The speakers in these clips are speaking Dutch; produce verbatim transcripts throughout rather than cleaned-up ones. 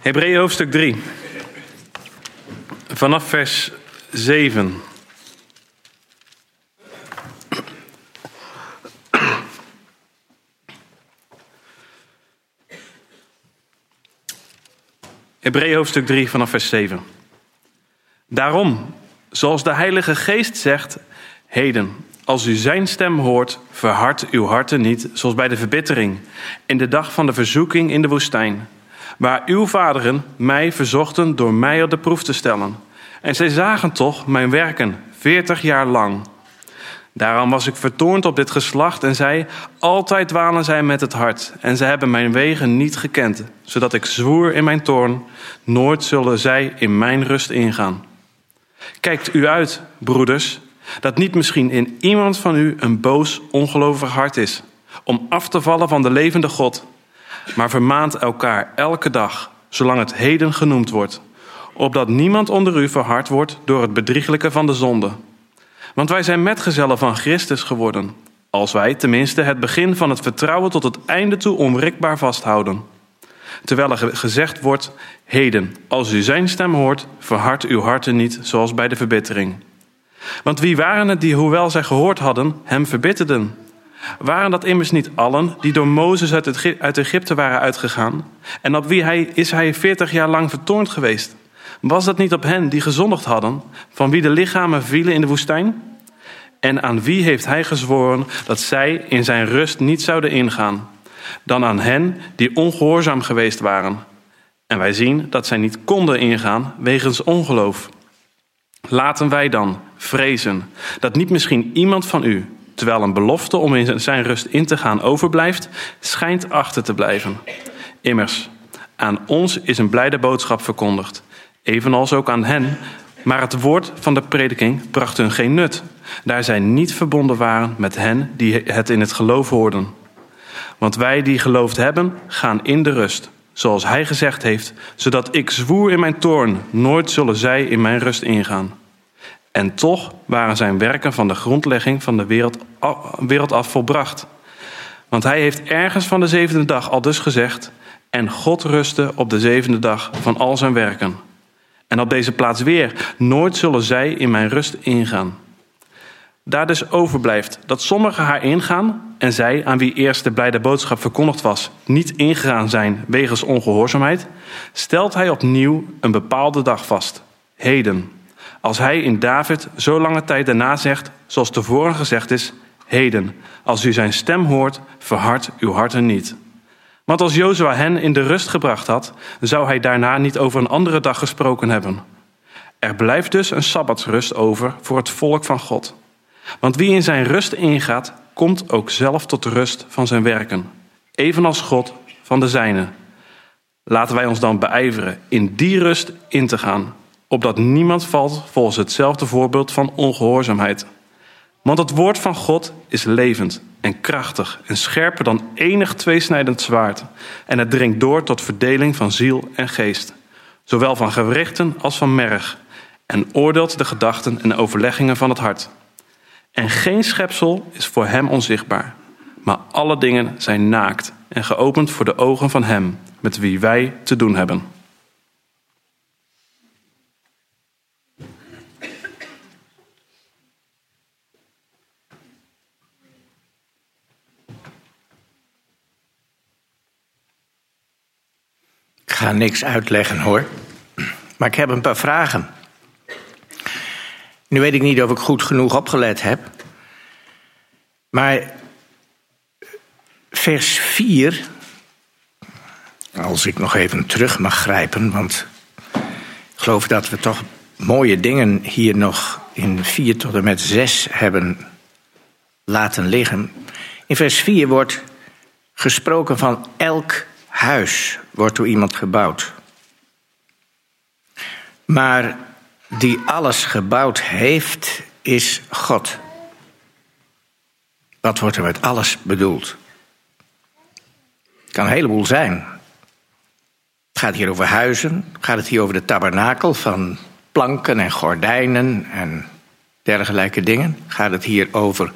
Hebreeën hoofdstuk drie. Vanaf vers zeven. Hebreeën hoofdstuk drie vanaf vers zeven. Daarom, zoals de Heilige Geest zegt, heden, als u zijn stem hoort, verhard uw harten niet, zoals bij de verbittering, in de dag van de verzoeking in de woestijn, waar uw vaderen mij verzochten door mij op de proef te stellen. En zij zagen toch mijn werken, veertig jaar lang. Daarom was ik vertoornd op dit geslacht en zei, altijd dwalen zij met het hart, en zij hebben mijn wegen niet gekend, zodat ik zwoer in mijn toorn, nooit zullen zij in mijn rust ingaan. Kijkt u uit, broeders, dat niet misschien in iemand van u een boos, ongelovig hart is, om af te vallen van de levende God, maar vermaant elkaar elke dag, zolang het heden genoemd wordt, opdat niemand onder u verhard wordt door het bedrieglijke van de zonde. Want wij zijn metgezellen van Christus geworden, als wij tenminste het begin van het vertrouwen tot het einde toe onwrikbaar vasthouden. Terwijl er gezegd wordt, heden, als u zijn stem hoort, verhard uw harten niet, zoals bij de verbittering. Want wie waren het die, hoewel zij gehoord hadden, hem verbitterden? Waren dat immers niet allen die door Mozes uit Egypte waren uitgegaan? En op wie hij, is hij veertig jaar lang vertoornd geweest? Was dat niet op hen die gezondigd hadden, van wie de lichamen vielen in de woestijn? En aan wie heeft hij gezworen dat zij in zijn rust niet zouden ingaan, dan aan hen die ongehoorzaam geweest waren? En wij zien dat zij niet konden ingaan wegens ongeloof. Laten wij dan vrezen dat niet misschien iemand van u, terwijl een belofte om in zijn rust in te gaan overblijft, schijnt achter te blijven. Immers, aan ons is een blijde boodschap verkondigd, evenals ook aan hen, maar het woord van de prediking bracht hun geen nut, daar zij niet verbonden waren met hen die het in het geloof hoorden. Want wij die geloofd hebben, gaan in de rust, zoals hij gezegd heeft, zodat ik zwoer in mijn toorn, nooit zullen zij in mijn rust ingaan. En toch waren zijn werken van de grondlegging van de wereld, wereld af volbracht. Want hij heeft ergens van de zevende dag al dus gezegd, en God rustte op de zevende dag van al zijn werken. En op deze plaats weer, nooit zullen zij in mijn rust ingaan. Daar dus overblijft dat sommigen haar ingaan, en zij, aan wie eerst de blijde boodschap verkondigd was, niet ingegaan zijn wegens ongehoorzaamheid, stelt hij opnieuw een bepaalde dag vast, heden. Als hij in David zo lange tijd daarna zegt, zoals tevoren gezegd is, heden, als u zijn stem hoort, verhard uw harten niet. Want als Jozua hen in de rust gebracht had, zou hij daarna niet over een andere dag gesproken hebben. Er blijft dus een sabbatsrust over voor het volk van God. Want wie in zijn rust ingaat, komt ook zelf tot de rust van zijn werken, evenals God van de zijne. Laten wij ons dan beijveren in die rust in te gaan, opdat niemand valt volgens hetzelfde voorbeeld van ongehoorzaamheid. Want het woord van God is levend en krachtig en scherper dan enig tweesnijdend zwaard. En het dringt door tot verdeling van ziel en geest, zowel van gewrichten als van merg, en oordeelt de gedachten en overleggingen van het hart. En geen schepsel is voor hem onzichtbaar, maar alle dingen zijn naakt en geopend voor de ogen van hem, met wie wij te doen hebben. Ik ga niks uitleggen hoor, maar ik heb een paar vragen. Nu weet ik niet of ik goed genoeg opgelet heb, maar vers vier, als ik nog even terug mag grijpen, want ik geloof dat we toch mooie dingen hier nog in vier tot en met zes hebben laten liggen. In vers vier wordt gesproken van elk huis wordt door iemand gebouwd. Maar die alles gebouwd heeft, is God. Wat wordt er met alles bedoeld? Het kan een heleboel zijn. Het gaat hier over huizen. Gaat het hier over de tabernakel van planken en gordijnen en dergelijke dingen? Gaat het hier over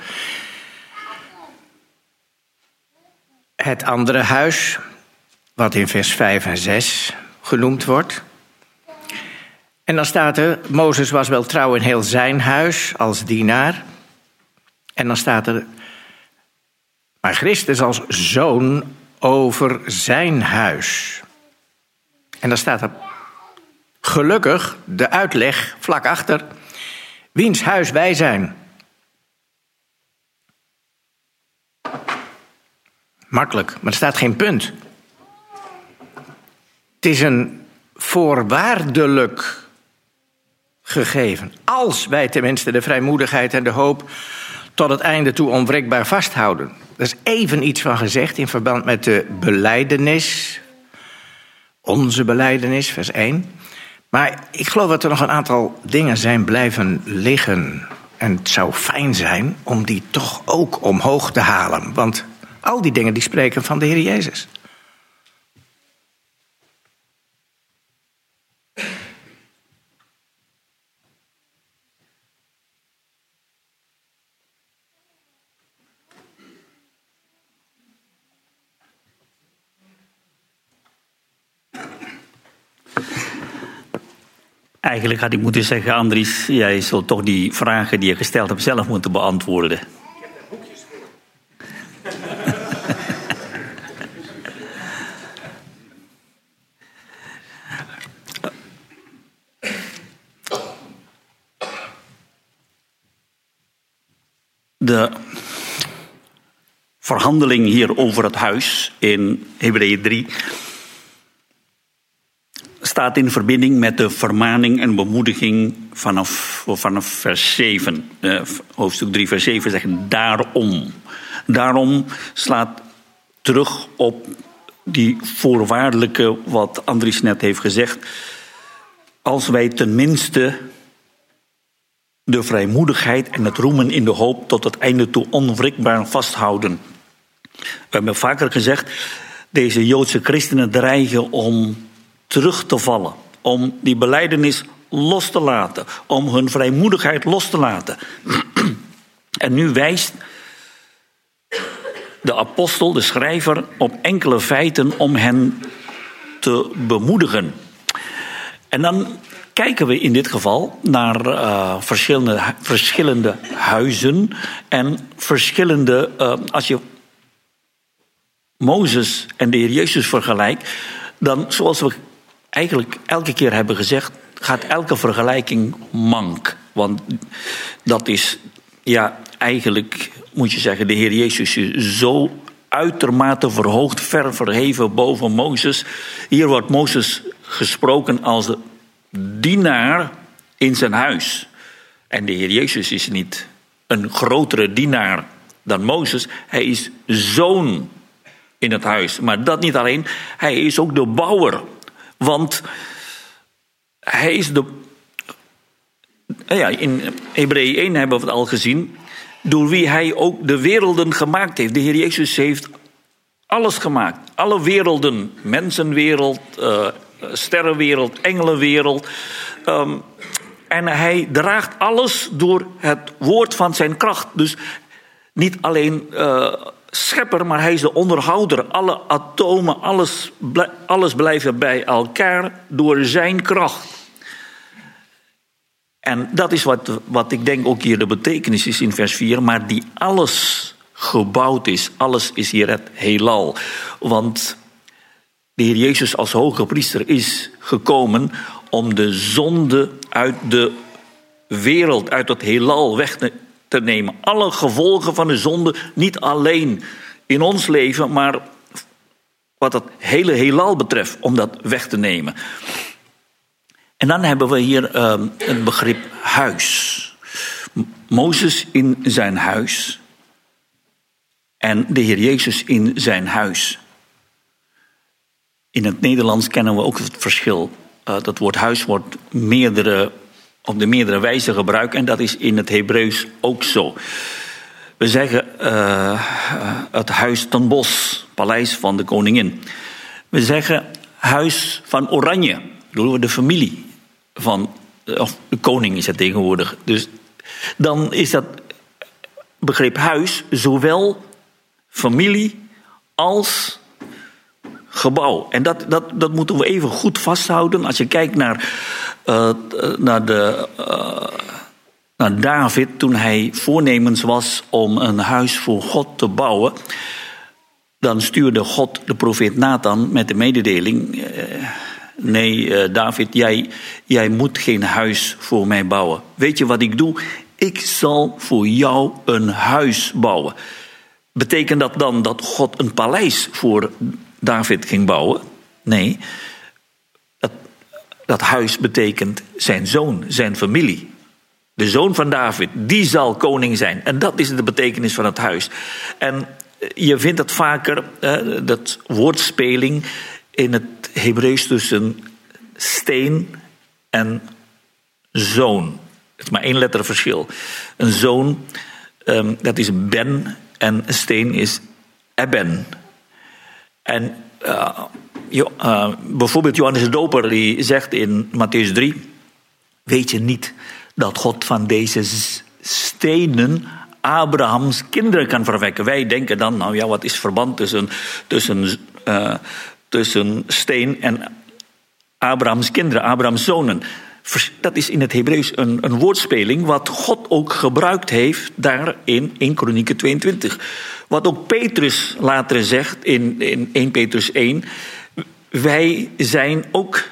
het andere huis, wat in vers vijf en zes genoemd wordt. En dan staat er, Mozes was wel trouw in heel zijn huis als dienaar. En dan staat er, maar Christus als zoon over zijn huis. En dan staat er, gelukkig, de uitleg vlak achter, wiens huis wij zijn. Makkelijk, maar er staat geen punt. Het is een voorwaardelijk gegeven. Als wij tenminste de vrijmoedigheid en de hoop tot het einde toe onwrikbaar vasthouden. Er is even iets van gezegd in verband met de belijdenis. Onze belijdenis, vers één. Maar ik geloof dat er nog een aantal dingen zijn blijven liggen. En het zou fijn zijn om die toch ook omhoog te halen. Want al die dingen die spreken van de Heer Jezus. Eigenlijk had ik moeten zeggen, Andries, jij zult toch die vragen die je gesteld hebt zelf moeten beantwoorden. Ik heb daar boekjes voor. De verhandeling hier over het huis in Hebreeën drie staat in verbinding met de vermaning en bemoediging vanaf, vanaf vers zeven. Uh, hoofdstuk drie, vers zeven zegt daarom. Daarom slaat terug op die voorwaardelijke, wat Andries net heeft gezegd. Als wij tenminste de vrijmoedigheid en het roemen in de hoop tot het einde toe onwrikbaar vasthouden. We hebben vaker gezegd, deze Joodse christenen dreigen om terug te vallen, om die belijdenis los te laten, om hun vrijmoedigheid los te laten. En nu wijst de apostel, de schrijver, op enkele feiten om hen te bemoedigen. En dan kijken we in dit geval naar uh, verschillende, verschillende huizen en verschillende, uh, als je Mozes en de Heer Jezus vergelijkt, dan zoals we eigenlijk elke keer hebben gezegd, gaat elke vergelijking mank. Want dat is, ja, eigenlijk moet je zeggen, de Heer Jezus is zo uitermate verhoogd, ver verheven boven Mozes. Hier wordt Mozes gesproken als de dienaar in zijn huis. En de Heer Jezus is niet een grotere dienaar dan Mozes. Hij is zoon in het huis. Maar dat niet alleen, hij is ook de bouwer. Want hij is de... Ja, in Hebreeën één hebben we het al gezien, door wie hij ook de werelden gemaakt heeft. De Heer Jezus heeft alles gemaakt. Alle werelden, mensenwereld, uh, sterrenwereld, engelenwereld. Um, en hij draagt alles door het woord van zijn kracht. Dus niet alleen uh, schepper, maar hij is de onderhouder. Alle atomen, alles, alles blijven bij elkaar door zijn kracht. En dat is wat, wat ik denk ook hier de betekenis is in vers vier. Maar die alles gebouwd is. Alles is hier het heelal. Want de Heer Jezus als hoge priester is gekomen om de zonde uit de wereld, uit het heelal weg te, te nemen. Alle gevolgen van de zonde, niet alleen in ons leven, maar wat het hele heelal betreft, om dat weg te nemen. En dan hebben we hier uh, het begrip huis. Mozes in zijn huis en de Heer Jezus in zijn huis. In het Nederlands kennen we ook het verschil. Uh, dat woord huis wordt meerdere, op de meerdere wijzen gebruikt en dat is in het Hebreeuws ook zo. We zeggen uh, het huis ten Bosch, paleis van de koningin. We zeggen huis van Oranje, bedoelen we de familie van, of de koning is het tegenwoordig. Dus dan is dat begrip huis zowel familie als gebouw. En dat, dat, dat moeten we even goed vasthouden. Als je kijkt naar, uh, naar, de, uh, naar David toen hij voornemens was om een huis voor God te bouwen, dan stuurde God de profeet Nathan met de mededeling: Uh, nee, uh, David, jij, jij moet geen huis voor mij bouwen. Weet je wat ik doe? Ik zal voor jou een huis bouwen. Betekent dat dan dat God een paleis voor David ging bouwen? Nee. Dat, dat huis betekent zijn zoon, zijn familie. De zoon van David, die zal koning zijn. En dat is de betekenis van het huis. En je vindt het vaker, eh, dat woordspeling in het Hebreeuws tussen steen en zoon. Het is maar één letter verschil. Een zoon, um, dat is ben, en een steen is eben. En uh, jo, uh, bijvoorbeeld Johannes de Doper die zegt in Mattheüs drie: weet je niet dat God van deze stenen Abrahams kinderen kan verwekken? Wij denken dan, nou ja, wat is het verband tussen, tussen, uh, tussen steen en Abrahams kinderen, Abrahams zonen? Dat is in het Hebreeuws een, een woordspeling wat God ook gebruikt heeft daar in één Kronieken tweeëntwintig. Wat ook Petrus later zegt in, in één Petrus één. Wij zijn ook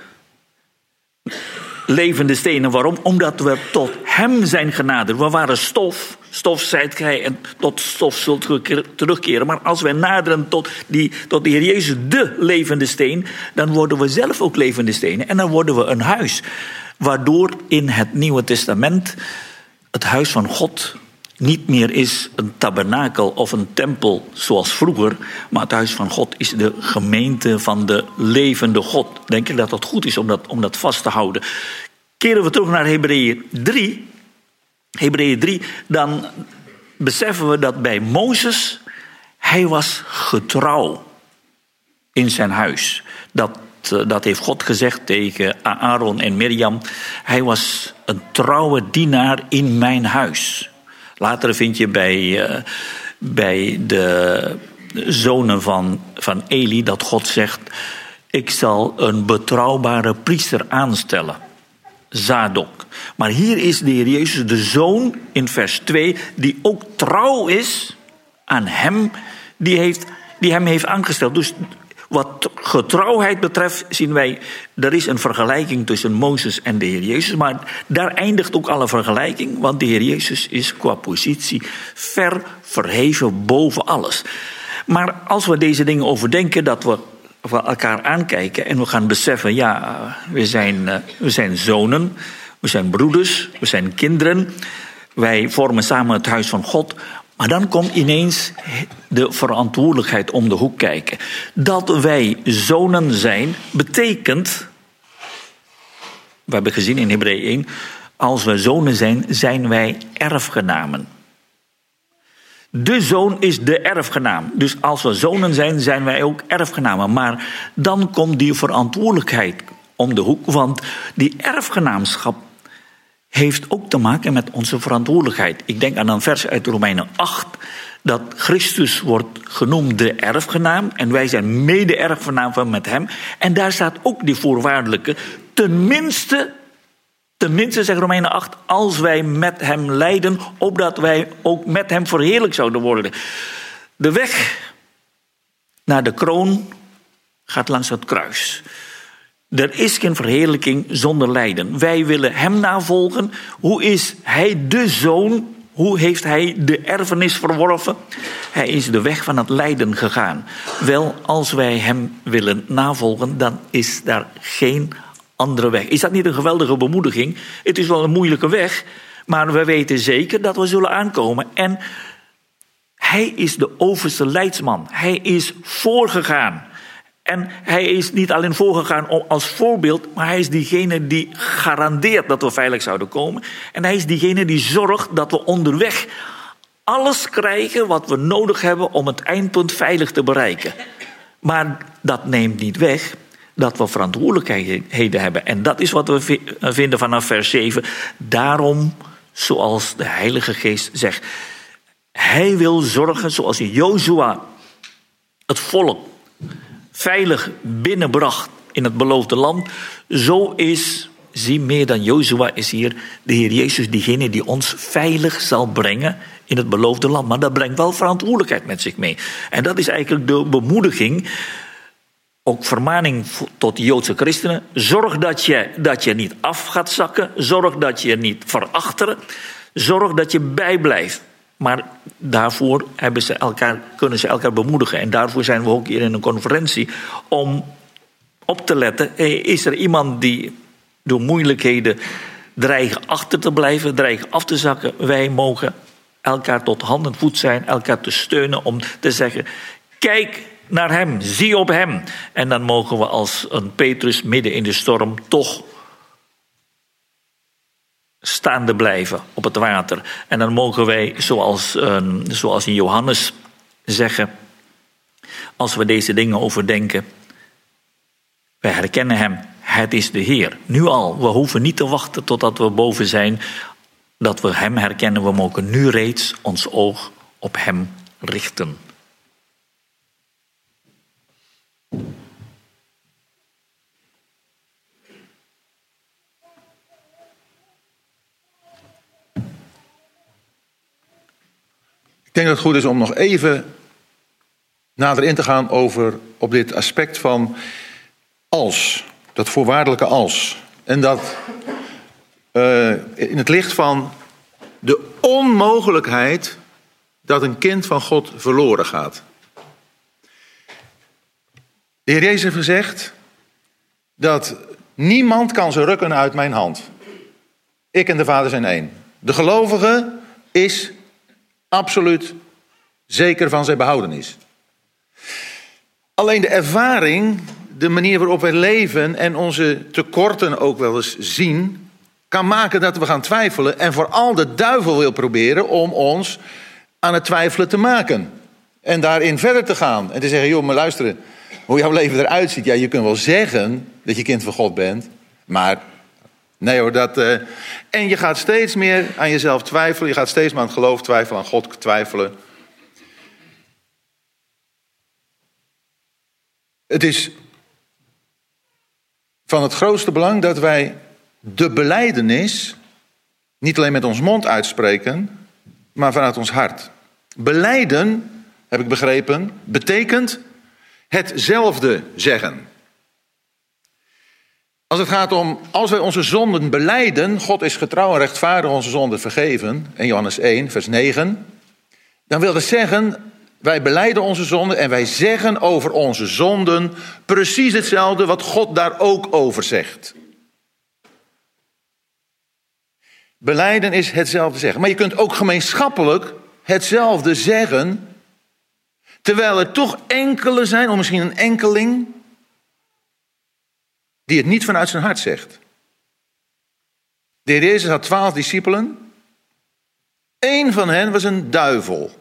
levende stenen. Waarom? Omdat we tot hem zijn genaderd. We waren stof. Stof zijt gij en tot stof zult u terugkeren. Maar als wij naderen tot, die, tot de Heer Jezus, de levende steen, dan worden we zelf ook levende stenen. En dan worden we een huis. Waardoor in het Nieuwe Testament het huis van God niet meer is een tabernakel of een tempel zoals vroeger. Maar het huis van God is de gemeente van de levende God. Denk ik dat dat goed is om dat, om dat vast te houden. Keren we terug naar Hebreeën drie. Hebreeën drie, dan beseffen we dat bij Mozes, hij was getrouw in zijn huis. Dat, dat heeft God gezegd tegen Aaron en Mirjam. Hij was een trouwe dienaar in mijn huis. Later vind je bij, uh, bij de zonen van, van Eli dat God zegt: ik zal een betrouwbare priester aanstellen. Zadok. Maar hier is de Heer Jezus de Zoon in vers twee, die ook trouw is aan hem die, heeft, die hem heeft aangesteld. Dus wat getrouwheid betreft zien wij, er is een vergelijking tussen Mozes en de Heer Jezus. Maar daar eindigt ook alle vergelijking, want de Heer Jezus is qua positie ver verheven boven alles. Maar als we deze dingen overdenken, dat we we elkaar aankijken en we gaan beseffen, ja, we zijn, we zijn zonen, we zijn broeders, we zijn kinderen. Wij vormen samen het huis van God. Maar dan komt ineens de verantwoordelijkheid om de hoek kijken. Dat wij zonen zijn, betekent, we hebben gezien in Hebreeën één, als we zonen zijn, zijn wij erfgenamen. De zoon is de erfgenaam. Dus als we zonen zijn, zijn wij ook erfgenamen. Maar dan komt die verantwoordelijkheid om de hoek. Want die erfgenaamschap heeft ook te maken met onze verantwoordelijkheid. Ik denk aan een vers uit Romeinen acht. Dat Christus wordt genoemd de erfgenaam. En wij zijn mede-erfgenaam met hem. En daar staat ook die voorwaardelijke. Tenminste... Tenminste, zegt Romeinen acht, als wij met hem lijden, opdat wij ook met hem verheerlijk zouden worden. De weg naar de kroon gaat langs het kruis. Er is geen verheerlijking zonder lijden. Wij willen hem navolgen. Hoe is hij de zoon? Hoe heeft hij de erfenis verworven? Hij is de weg van het lijden gegaan. Wel, als wij hem willen navolgen, dan is daar geen andere weg. Is dat niet een geweldige bemoediging? Het is wel een moeilijke weg, maar we weten zeker dat we zullen aankomen. En hij is de overste leidsman. Hij is voorgegaan. En hij is niet alleen voorgegaan als voorbeeld, maar hij is diegene die garandeert dat we veilig zouden komen. En hij is diegene die zorgt dat we onderweg alles krijgen wat we nodig hebben om het eindpunt veilig te bereiken. Maar dat neemt niet weg dat we verantwoordelijkheden hebben. En dat is wat we vinden vanaf vers zeven. Daarom, zoals de Heilige Geest zegt, hij wil zorgen, zoals in Jozua het volk veilig binnenbracht in het beloofde land. Zo is, zie meer dan Jozua is hier, de Heer Jezus diegene die ons veilig zal brengen in het beloofde land. Maar dat brengt wel verantwoordelijkheid met zich mee. En dat is eigenlijk de bemoediging, ook vermaning tot de Joodse christenen. Zorg dat je, dat je niet af gaat zakken. Zorg dat je niet verachtert. Zorg dat je bijblijft. Maar daarvoor hebben ze elkaar, kunnen ze elkaar bemoedigen. En daarvoor zijn we ook hier in een conferentie om op te letten. Is er iemand die door moeilijkheden dreigen achter te blijven, dreigen af te zakken? Wij mogen elkaar tot hand en voet zijn, elkaar te steunen om te zeggen, kijk naar hem, zie op hem. En dan mogen we als een Petrus midden in de storm toch staande blijven op het water. En dan mogen wij, zoals, uh, zoals in Johannes zeggen, als we deze dingen overdenken, wij herkennen hem, het is de Heer. Nu al, we hoeven niet te wachten totdat we boven zijn, dat we hem herkennen. We mogen nu reeds ons oog op hem richten. Ik denk dat het goed is om nog even nader in te gaan over op dit aspect van als. Dat voorwaardelijke als. En dat uh, in het licht van de onmogelijkheid dat een kind van God verloren gaat. De Heer Jezus heeft gezegd dat niemand kan ze rukken uit mijn hand. Ik en de Vader zijn één. De gelovige is absoluut zeker van zijn behoudenis. Alleen de ervaring, de manier waarop wij leven en onze tekorten ook wel eens zien, kan maken dat we gaan twijfelen en vooral de duivel wil proberen om ons aan het twijfelen te maken. En daarin verder te gaan en te zeggen, joh, maar luisteren, hoe jouw leven eruit ziet. Ja, je kunt wel zeggen dat je kind van God bent, maar nee hoor, dat... Uh... En je gaat steeds meer aan jezelf twijfelen, je gaat steeds meer aan het geloof twijfelen, aan God twijfelen. Het is van het grootste belang dat wij de belijdenis niet alleen met ons mond uitspreken, maar vanuit ons hart. Belijden, heb ik begrepen, betekent hetzelfde zeggen. Als het gaat om, als wij onze zonden belijden, God is getrouw en rechtvaardig onze zonden vergeven, in Johannes één, vers negen, dan wil dat zeggen, wij belijden onze zonden en wij zeggen over onze zonden precies hetzelfde wat God daar ook over zegt. Belijden is hetzelfde zeggen. Maar je kunt ook gemeenschappelijk hetzelfde zeggen, terwijl er toch enkele zijn, of misschien een enkeling, die het niet vanuit zijn hart zegt. De Heer Jezus had twaalf discipelen. Eén van hen was een duivel.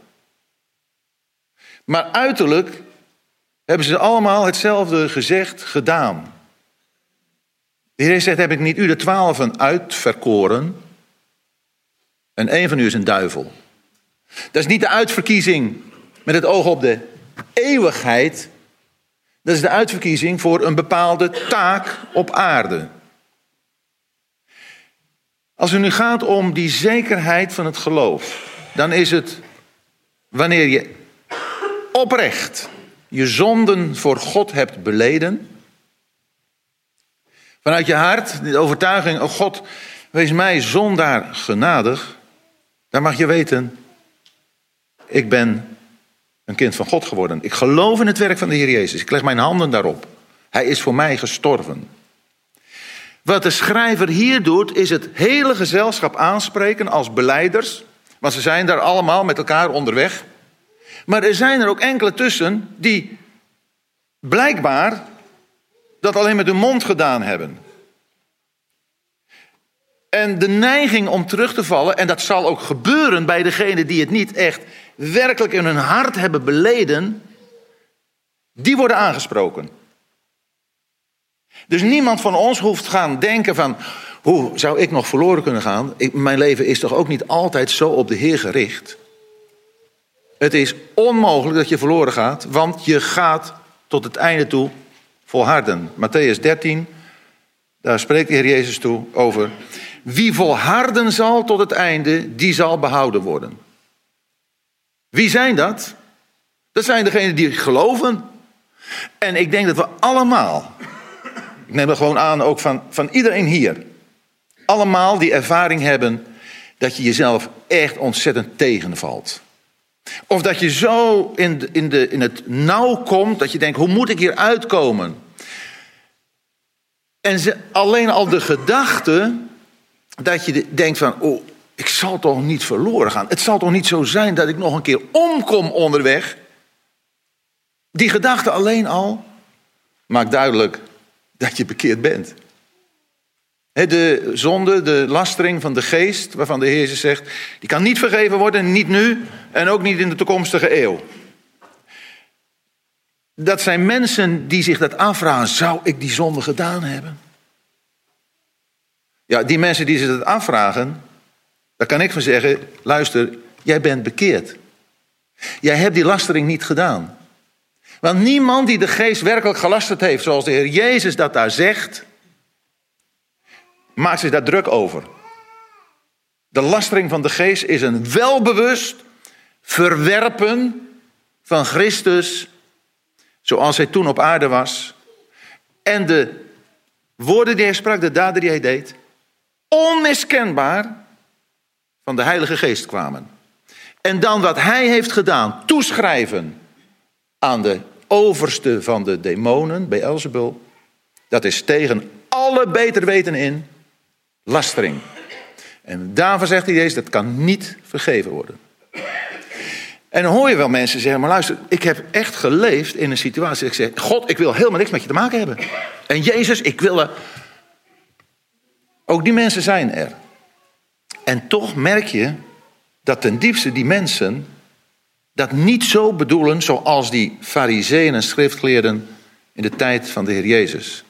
Maar uiterlijk hebben ze allemaal hetzelfde gezegd, gedaan. De Heer Jezus zegt, heb ik niet u de twaalfen uitverkoren? En één van u is een duivel. Dat is niet de uitverkiezing met het oog op de eeuwigheid. Dat is de uitverkiezing voor een bepaalde taak op aarde. Als het nu gaat om die zekerheid van het geloof, dan is het wanneer je oprecht je zonden voor God hebt beleden, vanuit je hart, de overtuiging, oh God, wees mij zondaar genadig, dan mag je weten, ik ben een kind van God geworden. Ik geloof in het werk van de Heer Jezus. Ik leg mijn handen daarop. Hij is voor mij gestorven. Wat de schrijver hier doet, is het hele gezelschap aanspreken als belijders. Want ze zijn daar allemaal met elkaar onderweg. Maar er zijn er ook enkele tussen die blijkbaar dat alleen met hun mond gedaan hebben. En de neiging om terug te vallen, en dat zal ook gebeuren bij degenen die het niet echt werkelijk in hun hart hebben beleden, die worden aangesproken. Dus niemand van ons hoeft te gaan denken van, hoe zou ik nog verloren kunnen gaan? Ik, mijn leven is toch ook niet altijd zo op de Heer gericht? Het is onmogelijk dat je verloren gaat, want je gaat tot het einde toe volharden. Mattheüs dertien, daar spreekt de Heer Jezus toe over. Wie volharden zal tot het einde, die zal behouden worden. Wie zijn dat? Dat zijn degenen die geloven. En ik denk dat we allemaal, ik neem dat gewoon aan ook van, van iedereen hier, allemaal die ervaring hebben dat je jezelf echt ontzettend tegenvalt. Of dat je zo in, de, in, de, in het nauw komt dat je denkt, hoe moet ik hier uitkomen? En ze, alleen al de gedachte dat je denkt van, oh, ik zal toch niet verloren gaan. Het zal toch niet zo zijn dat ik nog een keer omkom onderweg. Die gedachte alleen al maakt duidelijk dat je bekeerd bent. De zonde, de lastering van de geest, waarvan de Heer Jezus zegt, die kan niet vergeven worden, niet nu en ook niet in de toekomstige eeuw. Dat zijn mensen die zich dat afvragen, zou ik die zonde gedaan hebben? Ja, die mensen die zich dat afvragen, daar kan ik van zeggen, luister, jij bent bekeerd. Jij hebt die lastering niet gedaan. Want niemand die de geest werkelijk gelasterd heeft, zoals de Heer Jezus dat daar zegt, maakt zich daar druk over. De lastering van de geest is een welbewust verwerpen van Christus, zoals hij toen op aarde was. En de woorden die hij sprak, de daden die hij deed, onmiskenbaar van de Heilige Geest kwamen. En dan wat hij heeft gedaan, toeschrijven aan de overste van de demonen, Beelzebul, dat is tegen alle beter weten in lastering. En daarvan zegt hij Jezus, dat kan niet vergeven worden. En dan hoor je wel mensen zeggen, maar luister, ik heb echt geleefd in een situatie dat ik zeg, God, ik wil helemaal niks met je te maken hebben. En Jezus, ik wil er... Ook die mensen zijn er. En toch merk je dat ten diepste die mensen dat niet zo bedoelen zoals die farizeeën en schriftgeleerden in de tijd van de Heer Jezus.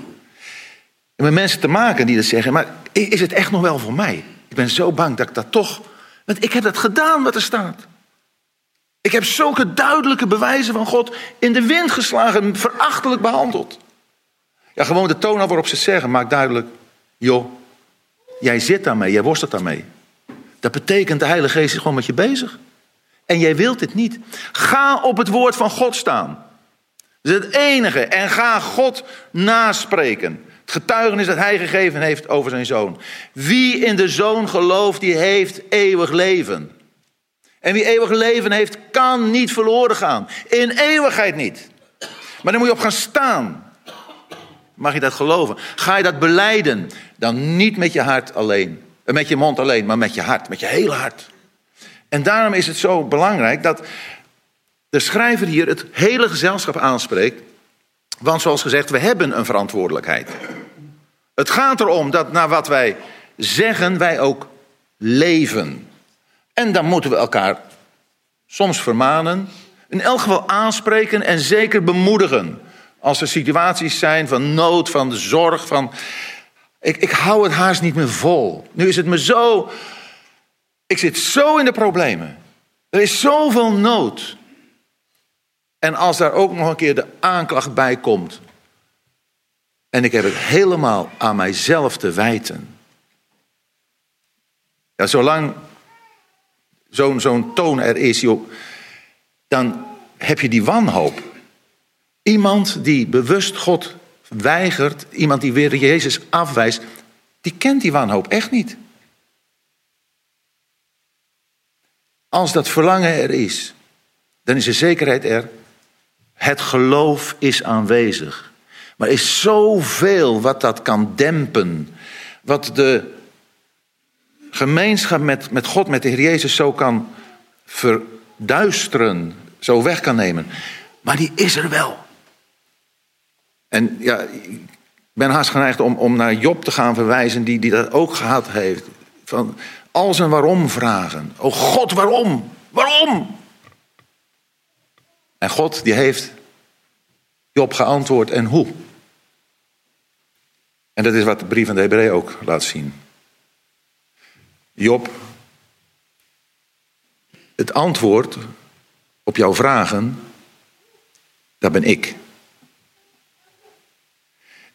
En met mensen te maken die dat zeggen, maar is het echt nog wel voor mij? Ik ben zo bang dat ik dat toch... Want ik heb dat gedaan wat er staat. Ik heb zulke duidelijke bewijzen van God in de wind geslagen, verachtelijk behandeld. Ja, gewoon de toon waarop ze het zeggen maakt duidelijk, joh, jij zit daarmee, jij worstelt daarmee. Dat betekent de Heilige Geest is gewoon met je bezig. En jij wilt dit niet. Ga op het woord van God staan. Dat is het enige. En ga God naspreken. Het getuigenis dat hij gegeven heeft over zijn zoon. Wie in de zoon gelooft, die heeft eeuwig leven. En wie eeuwig leven heeft, kan niet verloren gaan. In eeuwigheid niet. Maar dan moet je op gaan staan. Mag je dat geloven? Ga je dat belijden? Dan niet met je hart alleen. Met je mond alleen, maar met je hart. Met je hele hart. En daarom is het zo belangrijk dat de schrijver hier het hele gezelschap aanspreekt. Want zoals gezegd, we hebben een verantwoordelijkheid. Het gaat erom dat naar wat wij zeggen, wij ook leven. En dan moeten we elkaar soms vermanen. In elk geval aanspreken en zeker bemoedigen. Als er situaties zijn van nood, van zorg, van... Ik, ik hou het haast niet meer vol. Nu is het me zo... Ik zit zo in de problemen. Er is zoveel nood. En als daar ook nog een keer de aanklacht bij komt. En ik heb het helemaal aan mijzelf te wijten. Ja, zolang zo'n zo'n toon er is, joh, dan heb je die wanhoop. Iemand die bewust God weigert, iemand die weer Jezus afwijst, die kent die wanhoop echt niet. Als dat verlangen er is, dan is de zekerheid er. Het geloof is aanwezig. Maar er is zoveel wat dat kan dempen. Wat de gemeenschap met, met God, met de Heer Jezus zo kan verduisteren. Zo weg kan nemen. Maar die is er wel. En ja, ik ben haast geneigd om, om naar Job te gaan verwijzen, die, die dat ook gehad heeft. Van al zijn waarom vragen. Oh God, waarom? Waarom? En God die heeft Job geantwoord en hoe. En dat is wat de brief van de Hebreeën ook laat zien. Job, het antwoord op jouw vragen, dat ben ik.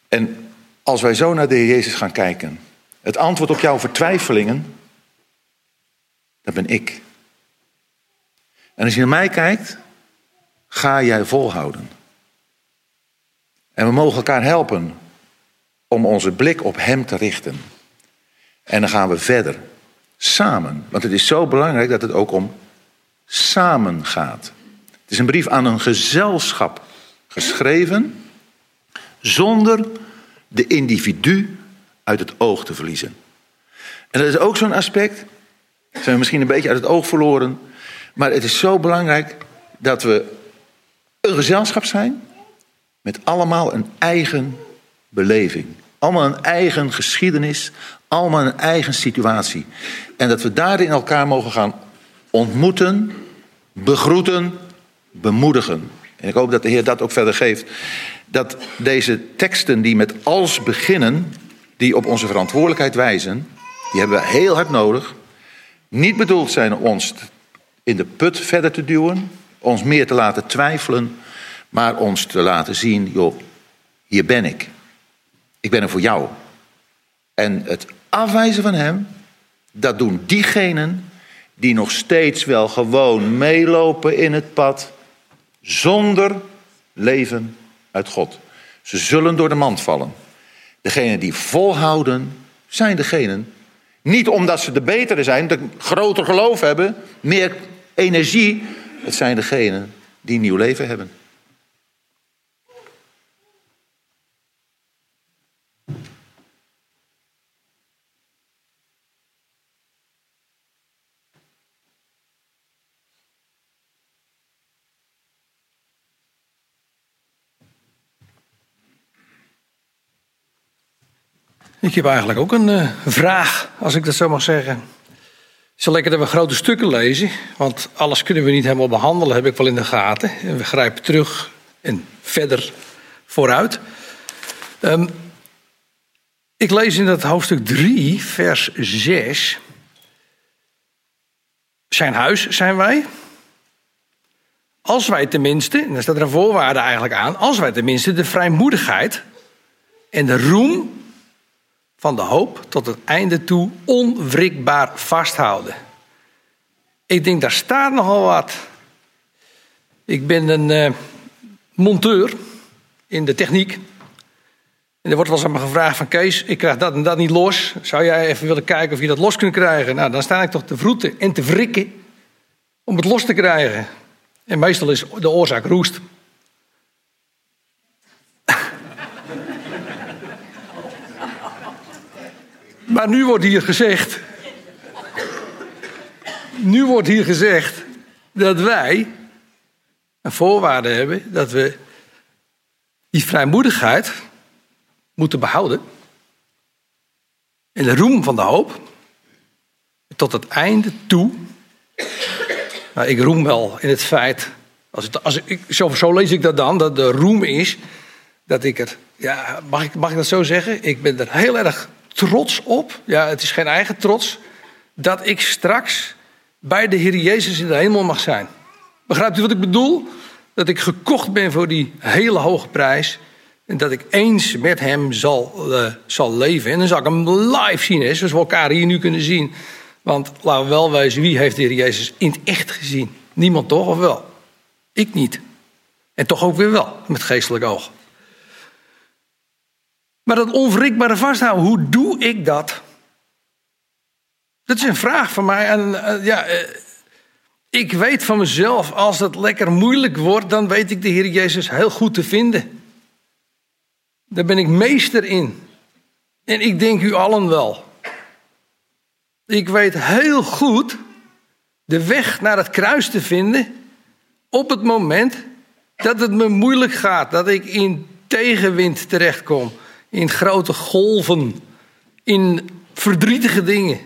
En als wij zo naar de Heer Jezus gaan kijken, het antwoord op jouw vertwijfelingen, dat ben ik. En als je naar mij kijkt, ga jij volhouden. En we mogen elkaar helpen om onze blik op hem te richten. En dan gaan we verder. Samen. Want het is zo belangrijk dat het ook om samen gaat. Het is een brief aan een gezelschap geschreven, zonder de individu uit het oog te verliezen. En dat is ook zo'n aspect. Dat zijn we misschien een beetje uit het oog verloren. Maar het is zo belangrijk dat we een gezelschap zijn met allemaal een eigen beleving. Allemaal een eigen geschiedenis. Allemaal een eigen situatie. En dat we daarin elkaar mogen gaan ontmoeten, begroeten, bemoedigen. En ik hoop dat de Heer dat ook verder geeft. Dat deze teksten die met als beginnen, die op onze verantwoordelijkheid wijzen, die hebben we heel hard nodig. Niet bedoeld zijn om ons in de put verder te duwen, ons meer te laten twijfelen, maar ons te laten zien, joh, hier ben ik. Ik ben er voor jou. En het afwijzen van hem, dat doen diegenen die nog steeds wel gewoon meelopen in het pad, zonder leven uit God. Ze zullen door de mand vallen. Degenen die volhouden, zijn degenen, niet omdat ze de betere zijn, de groter geloof hebben, meer energie. Het zijn degenen die nieuw leven hebben. Ik heb eigenlijk ook een uh, vraag, als ik dat zo mag zeggen. Het is wel lekker dat we grote stukken lezen, want alles kunnen we niet helemaal behandelen, heb ik wel in de gaten. En we grijpen terug en verder vooruit. Um, ik lees in dat hoofdstuk drie, vers zes. Zijn huis zijn wij. Als wij tenminste, en daar staat er een voorwaarde eigenlijk aan, als wij tenminste de vrijmoedigheid en de roem van de hoop tot het einde toe onwrikbaar vasthouden. Ik denk, daar staat nogal wat. Ik ben een uh, monteur in de techniek. En er wordt wel eens aan me gevraagd van Kees, ik krijg dat en dat niet los. Zou jij even willen kijken of je dat los kunt krijgen? Nou, dan sta ik toch te vroeten en te wrikken om het los te krijgen. En meestal is de oorzaak roest. Maar nu wordt hier gezegd, nu wordt hier gezegd dat wij een voorwaarde hebben dat we die vrijmoedigheid moeten behouden. En de roem van de hoop tot het einde toe. Nou, ik roem wel in het feit, als het, als ik, zo, zo lees ik dat dan, dat de roem is dat ik er, ja, mag ik, mag ik dat zo zeggen? Ik ben er heel erg trots op, ja, het is geen eigen trots, dat ik straks bij de Heer Jezus in de hemel mag zijn. Begrijpt u wat ik bedoel? Dat ik gekocht ben voor die hele hoge prijs. En dat ik eens met hem zal, uh, zal leven. En dan zal ik hem live zien, hè, zoals we elkaar hier nu kunnen zien. Want laten we wel wezen, wie heeft de Heer Jezus in het echt gezien? Niemand toch, of wel? Ik niet. En toch ook weer wel, met geestelijk oog. Maar dat onwrikbare vasthouden, hoe doe ik dat? Dat is een vraag van mij. En, uh, ja, uh, ik weet van mezelf, als het lekker moeilijk wordt, dan weet ik de Heer Jezus heel goed te vinden. Daar ben ik meester in. En ik denk u allen wel. Ik weet heel goed de weg naar het kruis te vinden op het moment dat het me moeilijk gaat. Dat ik in tegenwind terechtkom. In grote golven. In verdrietige dingen.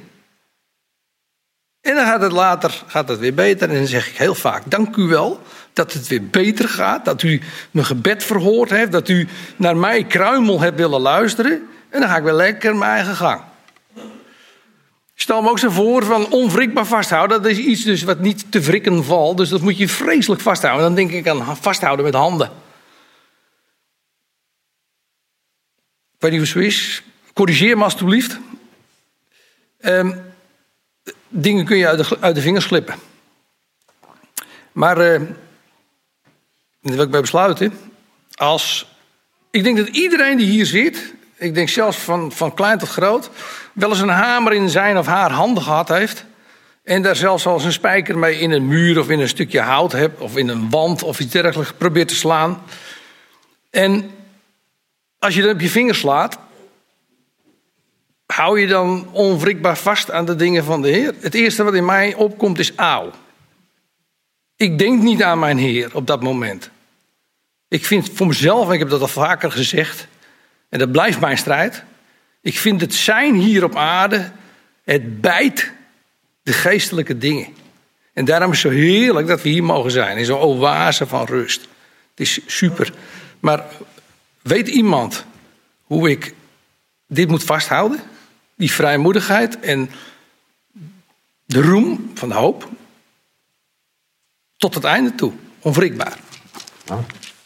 En dan gaat het later gaat het weer beter. En dan zeg ik heel vaak, dank u wel dat het weer beter gaat. Dat u mijn gebed verhoord heeft. Dat u naar mij kruimel hebt willen luisteren. En dan ga ik weer lekker mijn eigen gang. Ik stel me ook zo voor van onwrikbaar vasthouden. Dat is iets dus wat niet te wrikken valt. Dus dat moet je vreselijk vasthouden. Dan denk ik aan vasthouden met handen. weet niet of het zo is. Corrigeer me alstublieft. Um, dingen kun je uit de, uit de vingers glippen. Maar, uh, daar wil ik bij besluiten. Als, ik denk dat iedereen die hier zit, ik denk zelfs van, van klein tot groot, wel eens een hamer in zijn of haar handen gehad heeft. En daar zelfs als een spijker mee in een muur of in een stukje hout hebt, of in een wand of iets dergelijks probeert te slaan. En als je dat op je vingers slaat, hou je dan onwrikbaar vast aan de dingen van de Heer? Het eerste wat in mij opkomt is auw. Ik denk niet aan mijn Heer op dat moment. Ik vind voor mezelf, en ik heb dat al vaker gezegd, en dat blijft mijn strijd. Ik vind het zijn hier op aarde, het bijt de geestelijke dingen. En daarom is het zo heerlijk dat we hier mogen zijn, in zo'n oase van rust. Het is super. Maar weet iemand hoe ik dit moet vasthouden? Die vrijmoedigheid en de roem van de hoop. Tot het einde toe. Onwrikbaar. Ja.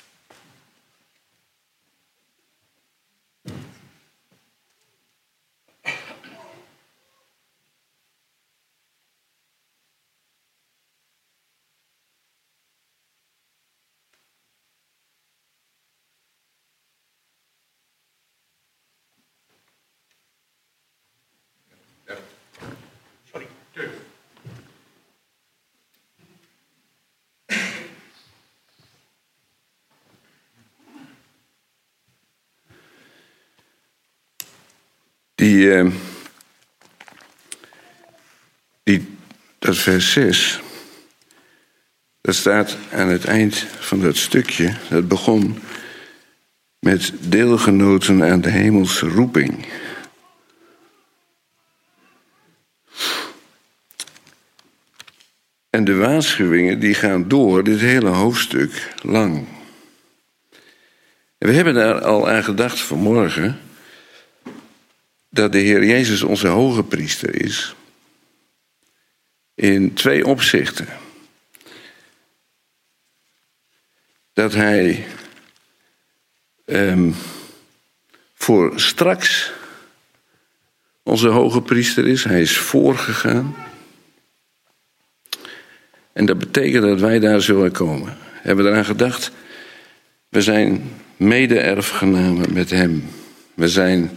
Die, uh, die, dat vers zes, dat staat aan het eind van dat stukje. Dat begon met deelgenoten aan de hemelse roeping. En de waarschuwingen die gaan door dit hele hoofdstuk lang. En we hebben daar al aan gedacht vanmorgen, dat de Heer Jezus onze hoge priester is. In twee opzichten. Dat hij um, voor straks onze hoge priester is. Hij is voorgegaan. En dat betekent dat wij daar zullen komen. Hebben we eraan gedacht? We zijn mede-erfgenamen met hem. We zijn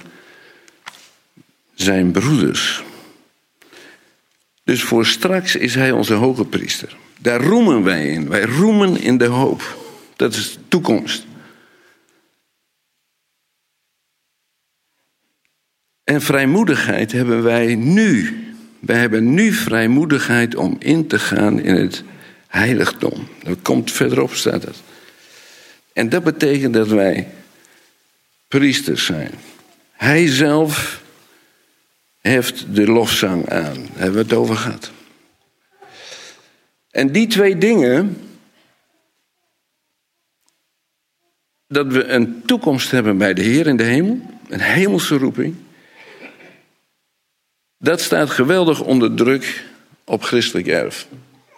zijn broeders. Dus voor straks is hij onze hoge priester. Daar roemen wij in. Wij roemen in de hoop. Dat is de toekomst. En vrijmoedigheid hebben wij nu. Wij hebben nu vrijmoedigheid om in te gaan in het heiligdom. Dat komt verderop, staat het. En dat betekent dat wij priesters zijn. Hij zelf heft de lofzang aan. Daar hebben we het over gehad. En die twee dingen, dat we een toekomst hebben bij de Heer in de hemel, een hemelse roeping, dat staat geweldig onder druk op christelijk erf.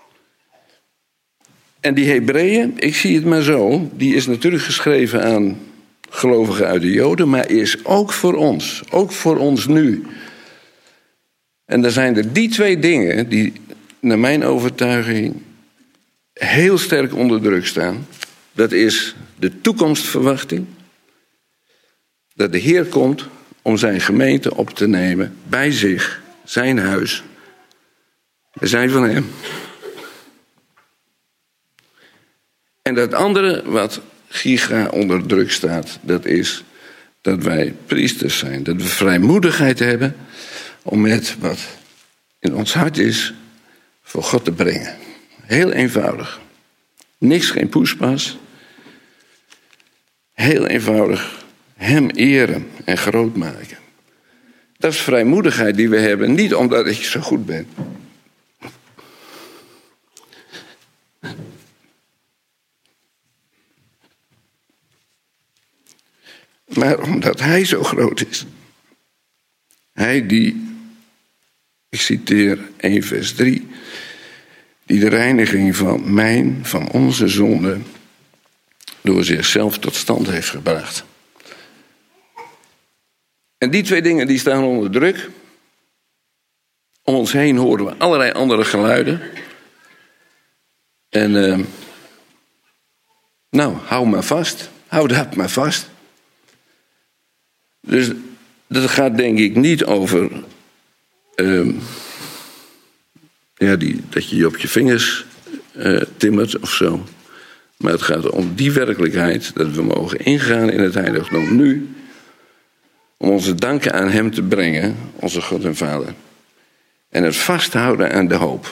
En die Hebreeën, ik zie het maar zo, die is natuurlijk geschreven aan gelovigen uit de Joden, maar is ook voor ons, ook voor ons nu. En dan zijn er die twee dingen die, naar mijn overtuiging, heel sterk onder druk staan. Dat is de toekomstverwachting. Dat de Heer komt om zijn gemeente op te nemen bij zich, zijn huis. We zijn van hem. En dat andere wat giga onder druk staat, dat is dat wij priesters zijn. Dat we vrijmoedigheid hebben om met wat in ons hart is voor God te brengen. Heel eenvoudig. Niks, geen poespas. Heel eenvoudig hem eren en groot maken. Dat is vrijmoedigheid die we hebben. Niet omdat ik zo goed ben. Maar omdat hij zo groot is. Hij die, ik citeer één vers drie, die de reiniging van mijn, van onze zonde, door zichzelf tot stand heeft gebracht. En die twee dingen die staan onder druk. Om ons heen horen we allerlei andere geluiden. En uh, nou, hou maar vast. Hou dat maar vast. Dus dat gaat denk ik niet over uh, ja, die, dat je je op je vingers uh, timmert of zo. Maar het gaat om die werkelijkheid dat we mogen ingaan in het heiligdom nu. Om onze danken aan hem te brengen, onze God en Vader. En het vasthouden aan de hoop.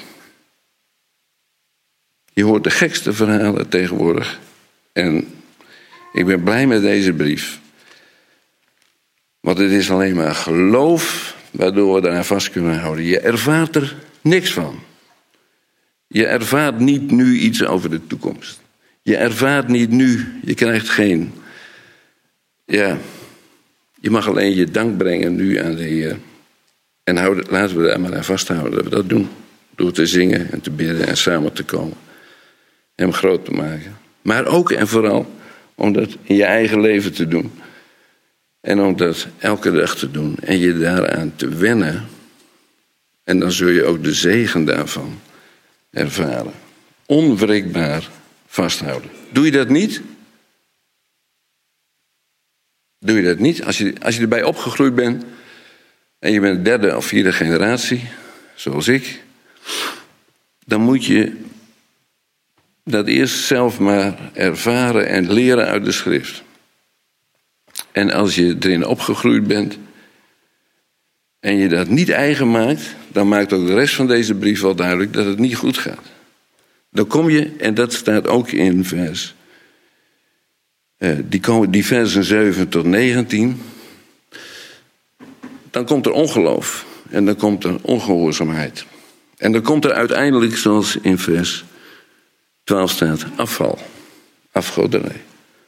Je hoort de gekste verhalen tegenwoordig. En ik ben blij met deze brief. Want het is alleen maar geloof waardoor we daaraan vast kunnen houden. Je ervaart er niks van. Je ervaart niet nu iets over de toekomst. Je ervaart niet nu, je krijgt geen... Ja, je mag alleen je dank brengen nu aan de Heer. En houden, laten we daar maar aan vasthouden dat we dat doen. Door te zingen en te bidden en samen te komen. Hem groot te maken. Maar ook en vooral om dat in je eigen leven te doen. En om dat elke dag te doen. En je daaraan te wennen. En dan zul je ook de zegen daarvan ervaren. Onwrikbaar vasthouden. Doe je dat niet? Doe je dat niet? Als je, als je erbij opgegroeid bent... en je bent derde of vierde generatie, zoals ik... dan moet je dat eerst zelf maar ervaren en leren uit de schrift. En als je erin opgegroeid bent... en je dat niet eigen maakt... dan maakt ook de rest van deze brief wel duidelijk dat het niet goed gaat. Dan kom je, en dat staat ook in vers... Uh, die, komen, die versen zeven tot negentien... dan komt er ongeloof. En dan komt er ongehoorzaamheid. En dan komt er uiteindelijk, zoals in vers twaalf staat... afval. Afgoderij.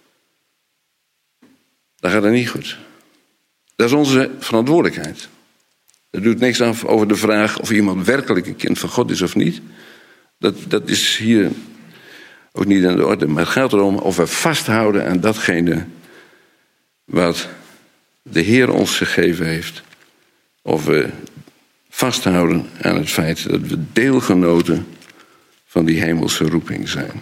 Dat gaat er niet goed. Dat is onze verantwoordelijkheid. Dat doet niks af over de vraag of iemand werkelijk een kind van God is of niet. Dat, dat is hier ook niet aan de orde. Maar het gaat erom of we vasthouden aan datgene wat de Heer ons gegeven heeft. Of we vasthouden aan het feit dat we deelgenoten van die hemelse roeping zijn.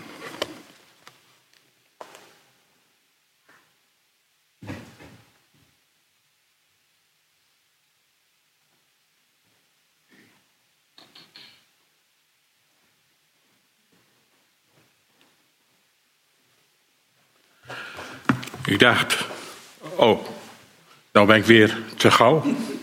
Ik dacht, oh, nou ben ik weer te gauw.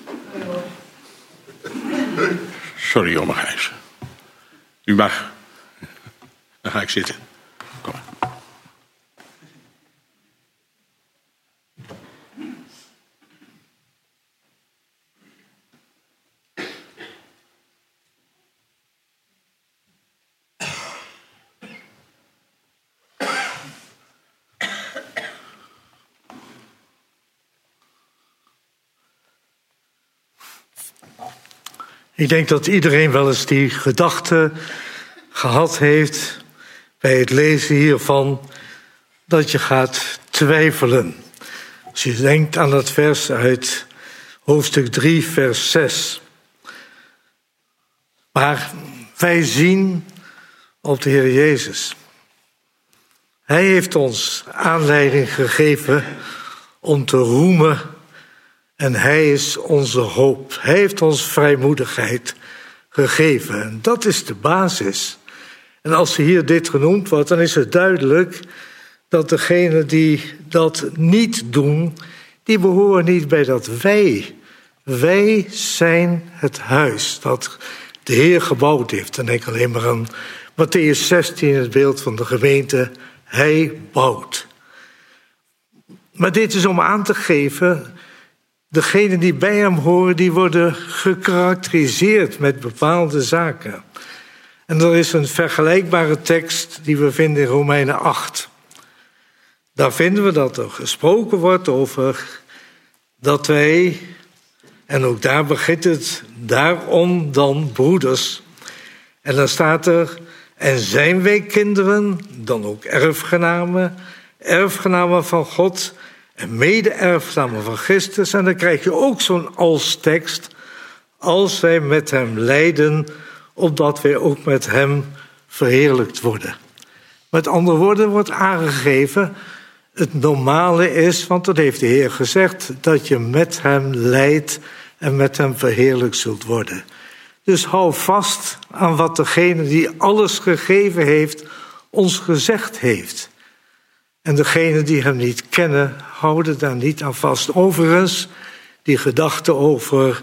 Sorry, oma Gijs. U mag. Dan ga ik zitten. Kom maar. Ik denk dat iedereen wel eens die gedachte gehad heeft bij het lezen hiervan, dat je gaat twijfelen. Als je denkt aan dat vers uit hoofdstuk drie, vers zes. Maar wij zien op de Heer Jezus. Hij heeft ons aanleiding gegeven om te roemen. En hij is onze hoop. Hij heeft ons vrijmoedigheid gegeven. En dat is de basis. En als hier dit genoemd wordt, dan is het duidelijk dat degenen die dat niet doen, die behoren niet bij dat wij. Wij zijn het huis dat de Heer gebouwd heeft. En denk alleen maar aan Mattheüs zestien, het beeld van de gemeente. Hij bouwt. Maar dit is om aan te geven, degenen die bij hem horen, die worden gekarakteriseerd met bepaalde zaken. En er is een vergelijkbare tekst die we vinden in Romeinen acht. Daar vinden we dat er gesproken wordt over dat wij, en ook daar begint het, daarom dan broeders. En dan staat er, en zijn wij kinderen, dan ook erfgenamen, erfgenamen van God en mede-erfstammen van Christus. En dan krijg je ook zo'n als-tekst. Als wij met hem lijden, opdat wij ook met hem verheerlijkt worden. Met andere woorden wordt aangegeven, het normale is, want dat heeft de Heer gezegd, dat je met hem lijdt en met hem verheerlijkt zult worden. Dus hou vast aan wat degene die alles gegeven heeft, ons gezegd heeft. En degenen die hem niet kennen, houden daar niet aan vast. Overigens, die gedachte over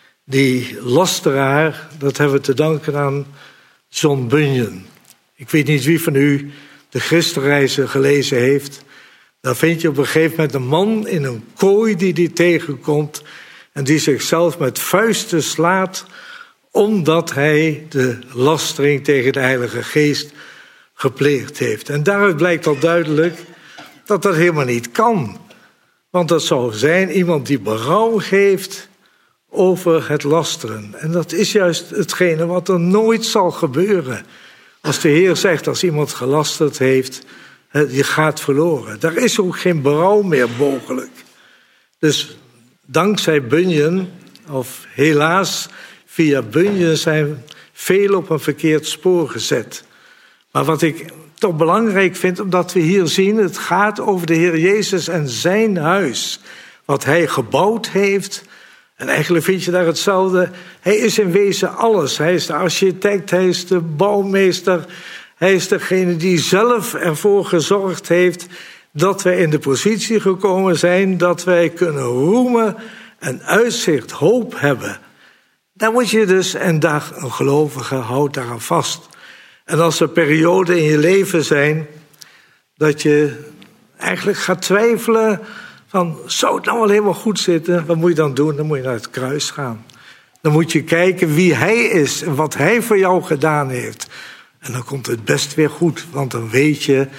die lasteraar, dat hebben we te danken aan John Bunyan. Ik weet niet wie van u de Christenreizen gelezen heeft. Daar vind je op een gegeven moment een man in een kooi die die tegenkomt en die zichzelf met vuisten slaat omdat hij de lastering tegen de Heilige Geest gepleegd heeft. En daaruit blijkt al duidelijk dat dat helemaal niet kan. Want dat zou zijn iemand die berouw heeft over het lasteren. En dat is juist hetgene wat er nooit zal gebeuren. Als de Heer zegt, als iemand gelasterd heeft, je gaat verloren. Daar is ook geen berouw meer mogelijk. Dus dankzij Bunyan, of helaas via Bunyan, zijn velen op een verkeerd spoor gezet. Maar wat ik toch belangrijk vind, omdat we hier zien, het gaat over de Heer Jezus en zijn huis. Wat hij gebouwd heeft. En eigenlijk vind je daar hetzelfde. Hij is in wezen alles. Hij is de architect, hij is de bouwmeester. Hij is degene die zelf ervoor gezorgd heeft dat wij in de positie gekomen zijn dat wij kunnen roemen en uitzicht, hoop hebben. Daar moet je dus, en daar een gelovige houdt daaraan vast. En als er perioden in je leven zijn dat je eigenlijk gaat twijfelen van, zou het nou wel helemaal goed zitten? Wat moet je dan doen? Dan moet je naar het kruis gaan. Dan moet je kijken wie hij is en wat hij voor jou gedaan heeft. En dan komt het best weer goed, want dan weet je,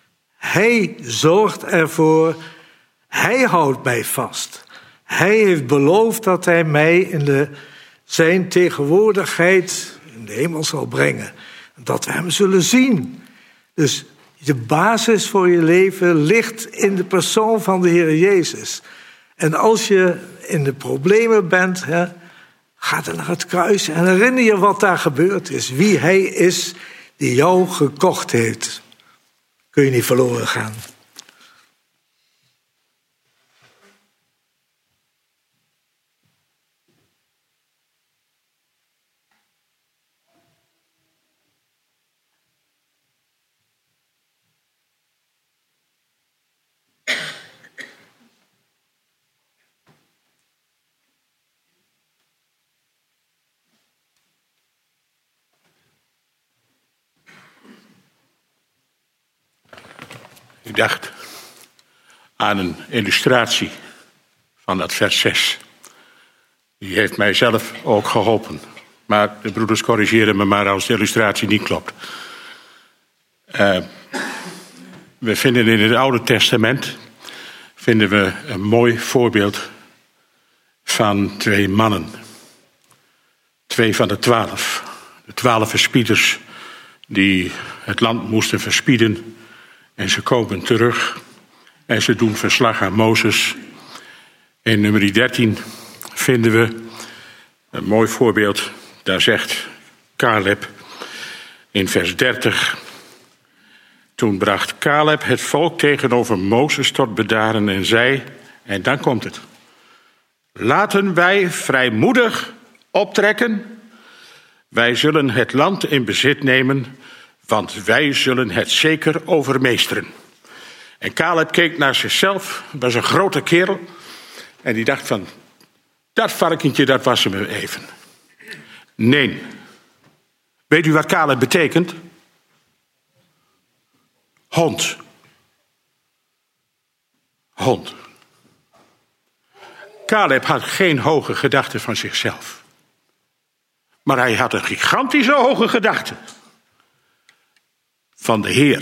hij zorgt ervoor, hij houdt mij vast. Hij heeft beloofd dat hij mij in de, zijn tegenwoordigheid in de hemel zal brengen. Dat we hem zullen zien. Dus de basis voor je leven ligt in de persoon van de Heer Jezus. En als je in de problemen bent, hè, ga dan naar het kruis en herinner je wat daar gebeurd is. Wie hij is die jou gekocht heeft. Kun je niet verloren gaan. Ik dacht aan een illustratie van dat vers zes. Die heeft mij zelf ook geholpen. Maar de broeders corrigeren me maar als de illustratie niet klopt. Uh, we vinden in het Oude Testament vinden we een mooi voorbeeld van twee mannen. Twee van de twaalf. De twaalf verspieders die het land moesten verspieden. En ze komen terug en ze doen verslag aan Mozes. In nummer dertien vinden we een mooi voorbeeld. Daar zegt Caleb in vers dertig. Toen bracht Caleb het volk tegenover Mozes tot bedaren en zei, en dan komt het. Laten wij vrijmoedig optrekken. Wij zullen het land in bezit nemen, want wij zullen het zeker overmeesteren. En Caleb keek naar zichzelf, was een grote kerel. En die dacht van, dat varkentje, dat was hem even. Nee. Weet u wat Caleb betekent? Hond. Hond. Caleb had geen hoge gedachten van zichzelf. Maar hij had een gigantische hoge gedachte van de Heer.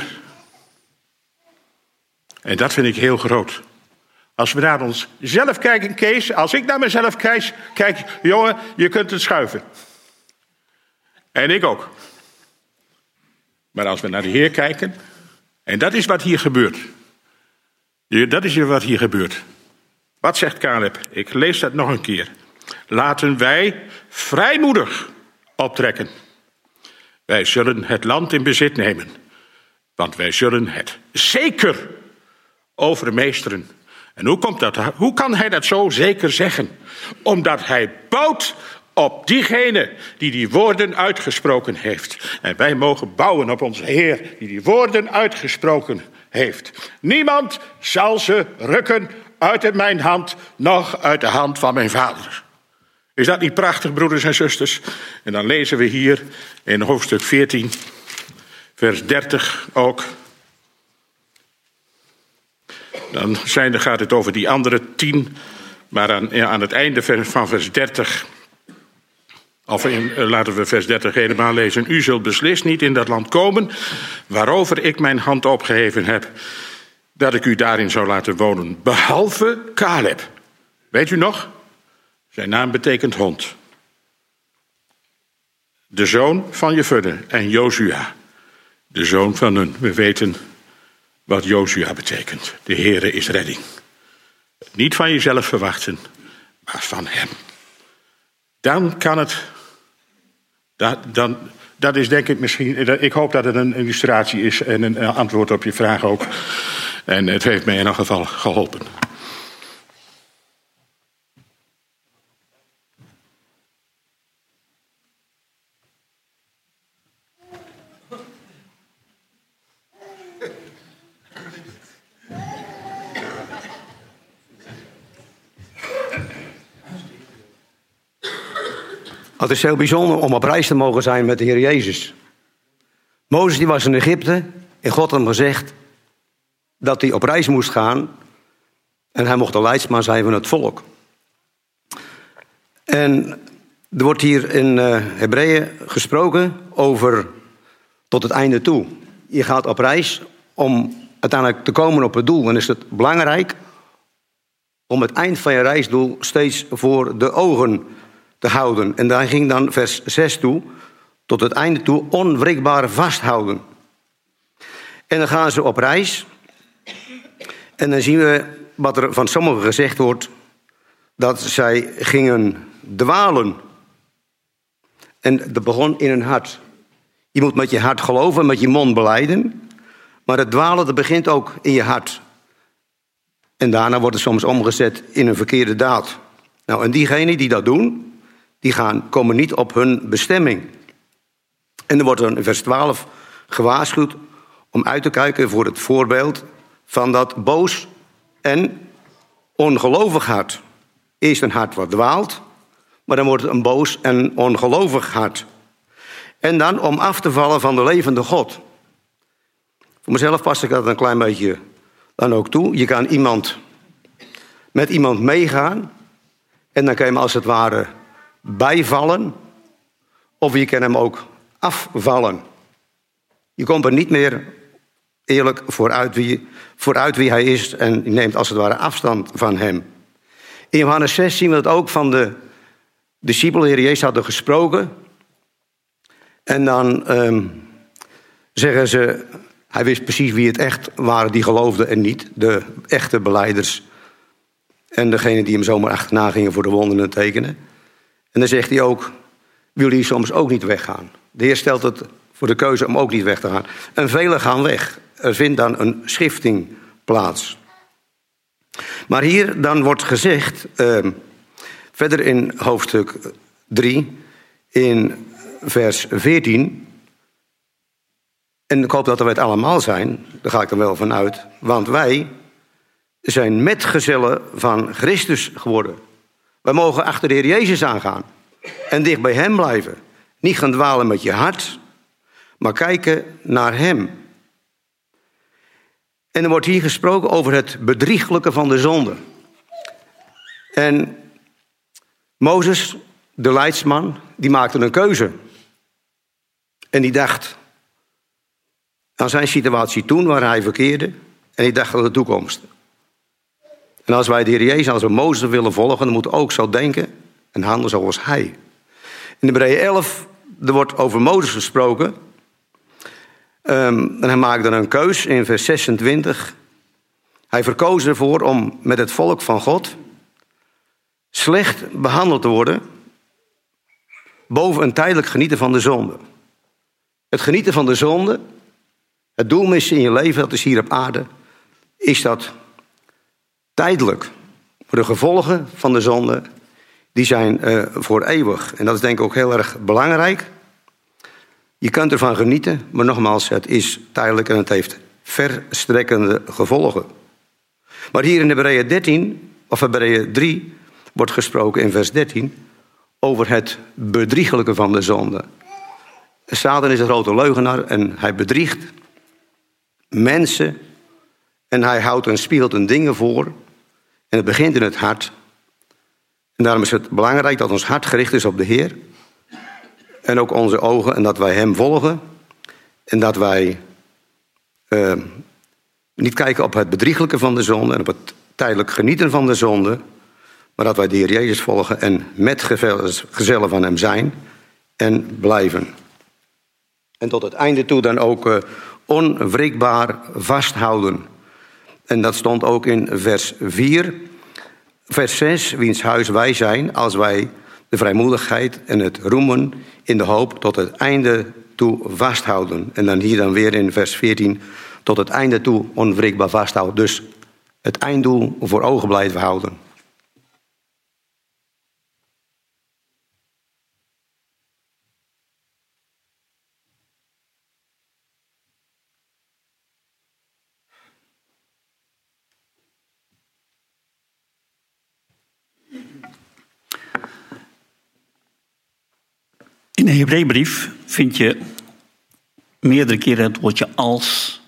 En dat vind ik heel groot. Als we naar onszelf kijken, Kees, als ik naar mezelf kijk, kijk, jongen, je kunt het schuiven. En ik ook. Maar als we naar de Heer kijken, en dat is wat hier gebeurt. Dat is wat hier gebeurt. Wat zegt Caleb? Ik lees dat nog een keer. Laten wij vrijmoedig optrekken. Wij zullen het land in bezit nemen. Want wij zullen het zeker overmeesteren. En hoe komt dat? Hoe kan hij dat zo zeker zeggen? Omdat hij bouwt op diegene die die woorden uitgesproken heeft. En wij mogen bouwen op onze Heer die die woorden uitgesproken heeft. Niemand zal ze rukken uit mijn hand, nog uit de hand van mijn vader. Is dat niet prachtig, broeders en zusters? En dan lezen we hier in hoofdstuk veertien, vers dertig ook. Dan zijn, gaat het over die andere tien, maar aan, ja, aan het einde van vers dertig... Of in, laten we vers dertig helemaal lezen. U zult beslist niet in dat land komen waarover ik mijn hand opgeheven heb, dat ik u daarin zou laten wonen. Behalve Caleb. Weet u nog? Zijn naam betekent hond. De zoon van Jefune en Jozua. De zoon van Nun. We weten wat Jozua betekent. De Heere is redding. Niet van jezelf verwachten, maar van hem. Dan kan het... Dat, dan, dat is denk ik misschien... Ik hoop dat het een illustratie is en een antwoord op je vraag ook. En het heeft mij in elk geval geholpen. Het is heel bijzonder om op reis te mogen zijn met de Heer Jezus. Mozes die was in Egypte en God had hem gezegd dat hij op reis moest gaan. En hij mocht de leidsman zijn van het volk. En er wordt hier in uh, Hebreeën gesproken over tot het einde toe. Je gaat op reis om uiteindelijk te komen op het doel. Dan is het belangrijk om het eind van je reisdoel steeds voor de ogen te houden. En daar ging dan vers zes toe, tot het einde toe, onwrikbaar vasthouden. En dan gaan ze op reis. En dan zien we wat er van sommigen gezegd wordt, dat zij gingen dwalen. En dat begon in hun hart. Je moet met je hart geloven, met je mond belijden. Maar het dwalen, dat begint ook in je hart. En daarna wordt het soms omgezet in een verkeerde daad. Nou, en diegenen die dat doen, die gaan, komen niet op hun bestemming. En er wordt dan in vers twaalf gewaarschuwd om uit te kijken voor het voorbeeld van dat boos en ongelovig hart. Eerst een hart wat dwaalt, maar dan wordt het een boos en ongelovig hart. En dan om af te vallen van de levende God. Voor mezelf pas ik dat een klein beetje dan ook toe. Je kan iemand met iemand meegaan en dan kan je hem als het ware bijvallen, of je kan hem ook afvallen. Je komt er niet meer eerlijk vooruit wie, vooruit wie hij is en je neemt als het ware afstand van hem. In Johannes zes zien we dat ook van de discipelen. De Heer Jezus hadden gesproken en dan um, zeggen ze, hij wist precies wie het echt waren die geloofden en niet de echte belijders en degene die hem zomaar achterna gingen voor de wonderen en tekenen. En dan zegt hij ook, wil hij soms ook niet weggaan? De Heer stelt het voor de keuze om ook niet weg te gaan. En velen gaan weg. Er vindt dan een schifting plaats. Maar hier dan wordt gezegd, uh, verder in hoofdstuk drie, in vers veertien... en ik hoop dat wij het allemaal zijn, daar ga ik er wel van uit, want wij zijn metgezellen van Christus geworden. Wij mogen achter de Heer Jezus aangaan en dicht bij hem blijven. Niet gaan dwalen met je hart, maar kijken naar hem. En er wordt hier gesproken over het bedrieglijke van de zonde. En Mozes, de leidsman, die maakte een keuze. En die dacht aan zijn situatie toen, waar hij verkeerde. En die dacht aan de toekomst. En als wij de Heer Jezus, als we Mozes willen volgen, dan moeten we ook zo denken en handelen zoals hij. In Hebreeën elf, er wordt over Mozes gesproken. Um, en hij maakte een keus in vers zesentwintig. Hij verkoos ervoor om met het volk van God slecht behandeld te worden boven een tijdelijk genieten van de zonde. Het genieten van de zonde, het doel missen in je leven, dat is hier op aarde, is dat tijdelijk. Maar de gevolgen van de zonde, die zijn uh, voor eeuwig. En dat is denk ik ook heel erg belangrijk. Je kunt ervan genieten, maar nogmaals, het is tijdelijk en het heeft verstrekkende gevolgen. Maar hier in Hebreeën dertien, of Hebreeën drie, wordt gesproken in vers dertien over het bedriegelijke van de zonde. Satan is een grote leugenaar en hij bedriegt mensen en hij houdt en spiegelt een dingen voor. En het begint in het hart. En daarom is het belangrijk dat ons hart gericht is op de Heer. En ook onze ogen en dat wij hem volgen. En dat wij uh, niet kijken op het bedrieglijke van de zonde en op het tijdelijk genieten van de zonde. Maar dat wij de Heer Jezus volgen en met gezellen van hem zijn en blijven. En tot het einde toe dan ook uh, onwrikbaar vasthouden. En dat stond ook in vers vier. Vers zes, wiens huis wij zijn, als wij de vrijmoedigheid en het roemen in de hoop tot het einde toe vasthouden. En dan hier dan weer in vers veertien, tot het einde toe onwrikbaar vasthouden. Dus het einddoel voor ogen blijven houden. In de Hebreeënbrief vind je meerdere keren het woordje als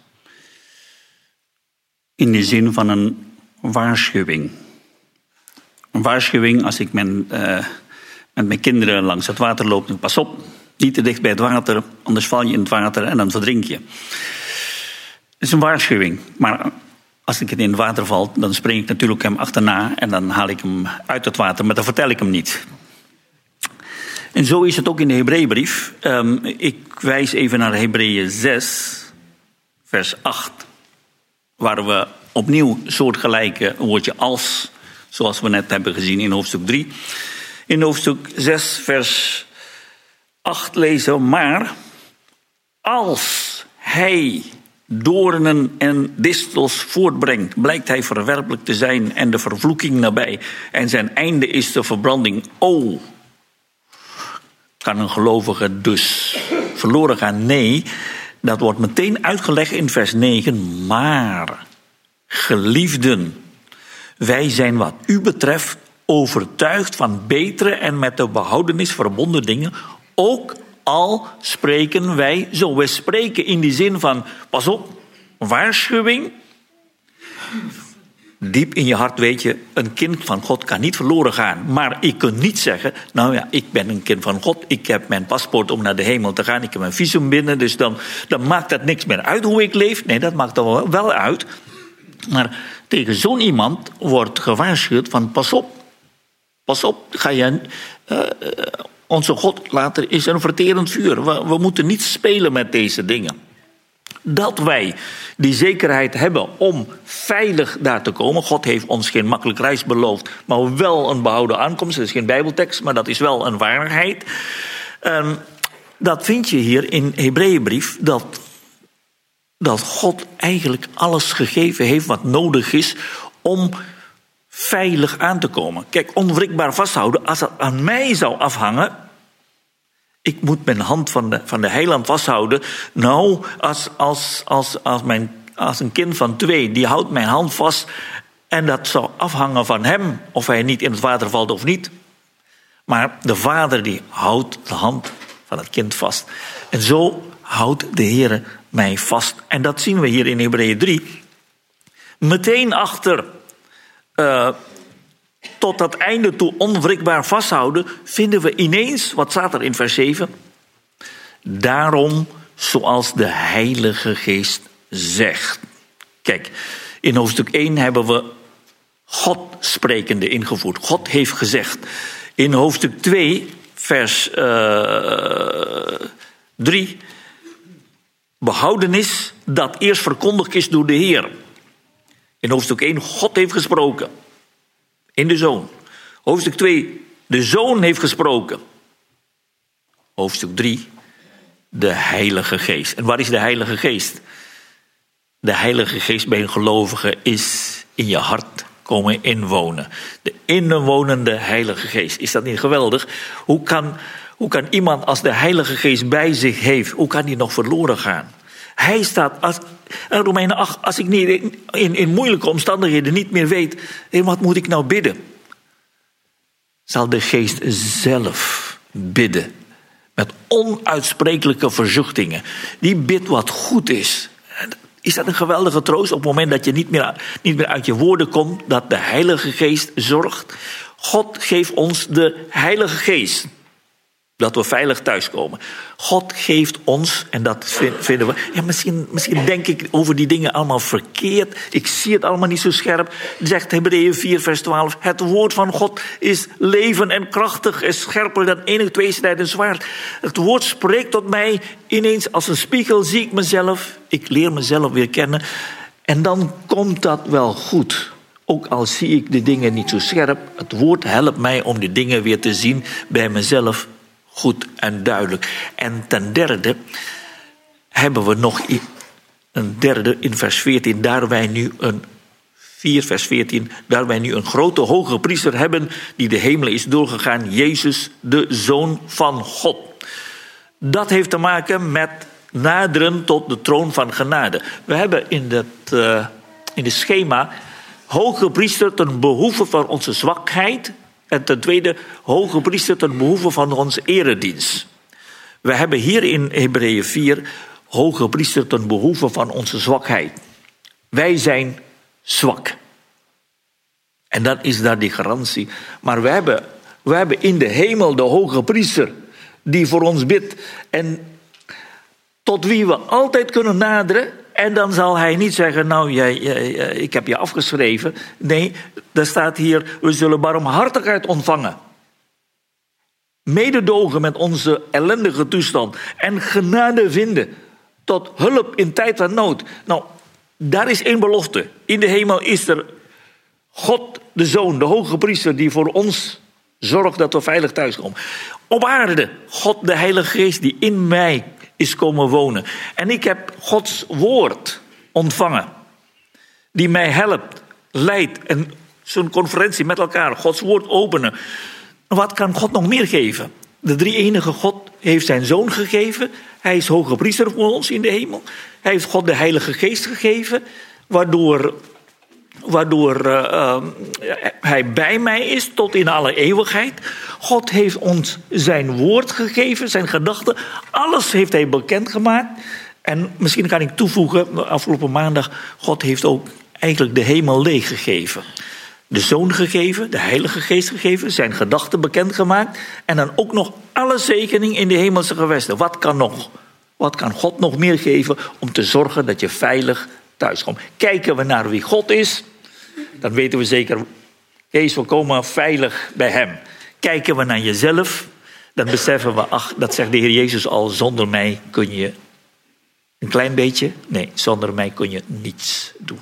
in de zin van een waarschuwing. Een waarschuwing als ik mijn, uh, met mijn kinderen langs het water loop. Pas op, niet te dicht bij het water, anders val je in het water en dan verdrink je. Het is een waarschuwing, maar als ik in het water val, dan spring ik natuurlijk hem achterna en dan haal ik hem uit het water, maar dan vertel ik hem niet. En zo is het ook in de Hebreeënbrief. Um, ik wijs even naar Hebreeën zes, vers acht. Waar we opnieuw soortgelijke woordje als, zoals we net hebben gezien in hoofdstuk drie. In hoofdstuk zes, vers acht lezen. Maar als hij doornen en distels voortbrengt, blijkt hij verwerpelijk te zijn en de vervloeking nabij. En zijn einde is de verbranding. O, kan een gelovige dus verloren gaan? Nee, dat wordt meteen uitgelegd in vers negen. Maar, geliefden, wij zijn wat u betreft overtuigd van betere en met de behoudenis verbonden dingen. Ook al spreken wij zo. We spreken in die zin van, pas op, waarschuwing. Diep in je hart weet je, een kind van God kan niet verloren gaan. Maar ik kan niet zeggen, nou ja, ik ben een kind van God. Ik heb mijn paspoort om naar de hemel te gaan. Ik heb mijn visum binnen, dus dan, dan maakt dat niks meer uit hoe ik leef. Nee, dat maakt er wel uit. Maar tegen zo'n iemand wordt gewaarschuwd van, pas op. Pas op, ga je... Uh, onze God later is een verterend vuur. We, we moeten niet spelen met deze dingen. Dat wij die zekerheid hebben om veilig daar te komen. God heeft ons geen makkelijk reis beloofd, maar wel een behouden aankomst. Dat is geen Bijbeltekst, maar dat is wel een waarheid. Um, dat vind je hier in Hebreeënbrief, dat, dat God eigenlijk alles gegeven heeft wat nodig is om veilig aan te komen. Kijk, onwrikbaar vasthouden, als het aan mij zou afhangen, ik moet mijn hand van de, van de heiland vasthouden. Nou, als, als, als, als, mijn, als een kind van twee, die houdt mijn hand vast en dat zou afhangen van hem, of hij niet in het water valt of niet. Maar de vader die houdt de hand van het kind vast. En zo houdt de Heere mij vast. En dat zien we hier in Hebreeën drie. Meteen achter, uh, tot dat einde toe onwrikbaar vasthouden, vinden we ineens, wat staat er in vers zeven? Daarom, zoals de Heilige Geest zegt. Kijk, in hoofdstuk één hebben we God sprekende ingevoerd. God heeft gezegd. In hoofdstuk twee, vers uh, drie, behoudenis dat eerst verkondigd is door de Heer. In hoofdstuk één, God heeft gesproken. In de Zoon. Hoofdstuk twee, de Zoon heeft gesproken. Hoofdstuk drie, de Heilige Geest. En waar is de Heilige Geest? De Heilige Geest bij een gelovige is in je hart komen inwonen. De innenwonende Heilige Geest. Is dat niet geweldig? Hoe kan, hoe kan iemand als de Heilige Geest bij zich heeft, hoe kan die nog verloren gaan? Hij staat, als, Romeinen acht, als ik niet in, in, in moeilijke omstandigheden niet meer weet, hé, wat moet ik nou bidden? Zal de Geest zelf bidden. Met onuitsprekelijke verzuchtingen. Die bidt wat goed is. Is dat een geweldige troost op het moment dat je niet meer, niet meer uit je woorden komt, dat de Heilige Geest zorgt? God geeft ons de Heilige Geest. Dat we veilig thuiskomen. God geeft ons, en dat vinden we... Ja, misschien, misschien denk ik over die dingen allemaal verkeerd. Ik zie het allemaal niet zo scherp. Zegt Hebreeën vier vers twaalf. Het woord van God is leven en krachtig. Is scherper dan enig tweesnijdend zwaard. Het woord spreekt tot mij. Ineens als een spiegel zie ik mezelf. Ik leer mezelf weer kennen. En dan komt dat wel goed. Ook al zie ik de dingen niet zo scherp. Het woord helpt mij om de dingen weer te zien bij mezelf. Goed en duidelijk. En ten derde hebben we nog een derde in vers veertien. Daar wij nu een vier vers veertien. Daar wij nu een grote hoge priester hebben die de hemelen is doorgegaan. Jezus, de Zoon van God. Dat heeft te maken met naderen tot de troon van genade. We hebben in het, uh, in het schema hoge priester ten behoeve van onze zwakheid. En ten tweede, hoge priester ten behoeve van onze eredienst. We hebben hier in Hebreeën vier hoge priester ten behoeve van onze zwakheid. Wij zijn zwak. En dan is daar die garantie. Maar we hebben, we hebben in de hemel de hoge priester die voor ons bidt. En tot wie we altijd kunnen naderen. En dan zal hij niet zeggen, nou, jij, jij, ik heb je afgeschreven. Nee, daar staat hier, we zullen barmhartigheid ontvangen. Mededogen met onze ellendige toestand. En genade vinden. Tot hulp in tijd van nood. Nou, daar is één belofte. In de hemel is er God, de Zoon, de hoge priester, die voor ons zorgt dat we veilig thuiskomen. Op aarde, God, de Heilige Geest, die in mij is komen wonen. En ik heb Gods woord ontvangen. Die mij helpt, leidt. En zo'n conferentie met elkaar, Gods woord openen. Wat kan God nog meer geven? De drie enige God heeft zijn Zoon gegeven. Hij is hoge priester voor ons in de hemel. Hij heeft God de Heilige Geest gegeven. Waardoor, waardoor uh, uh, hij bij mij is tot in alle eeuwigheid. God heeft ons zijn woord gegeven, zijn gedachten. Alles heeft hij bekendgemaakt. En misschien kan ik toevoegen, afgelopen maandag, God heeft ook eigenlijk de hemel leeggegeven. De Zoon gegeven, de Heilige Geest gegeven, zijn gedachten bekendgemaakt. En dan ook nog alle zegening in de hemelse gewesten. Wat kan nog? Wat kan God nog meer geven om te zorgen dat je veilig thuiskomt? Kijken we naar wie God is, dan weten we zeker, Kees, we komen veilig bij hem. Kijken we naar jezelf, dan beseffen we, ach, dat zegt de Heer Jezus al, zonder mij kun je een klein beetje, nee, zonder mij kun je niets doen.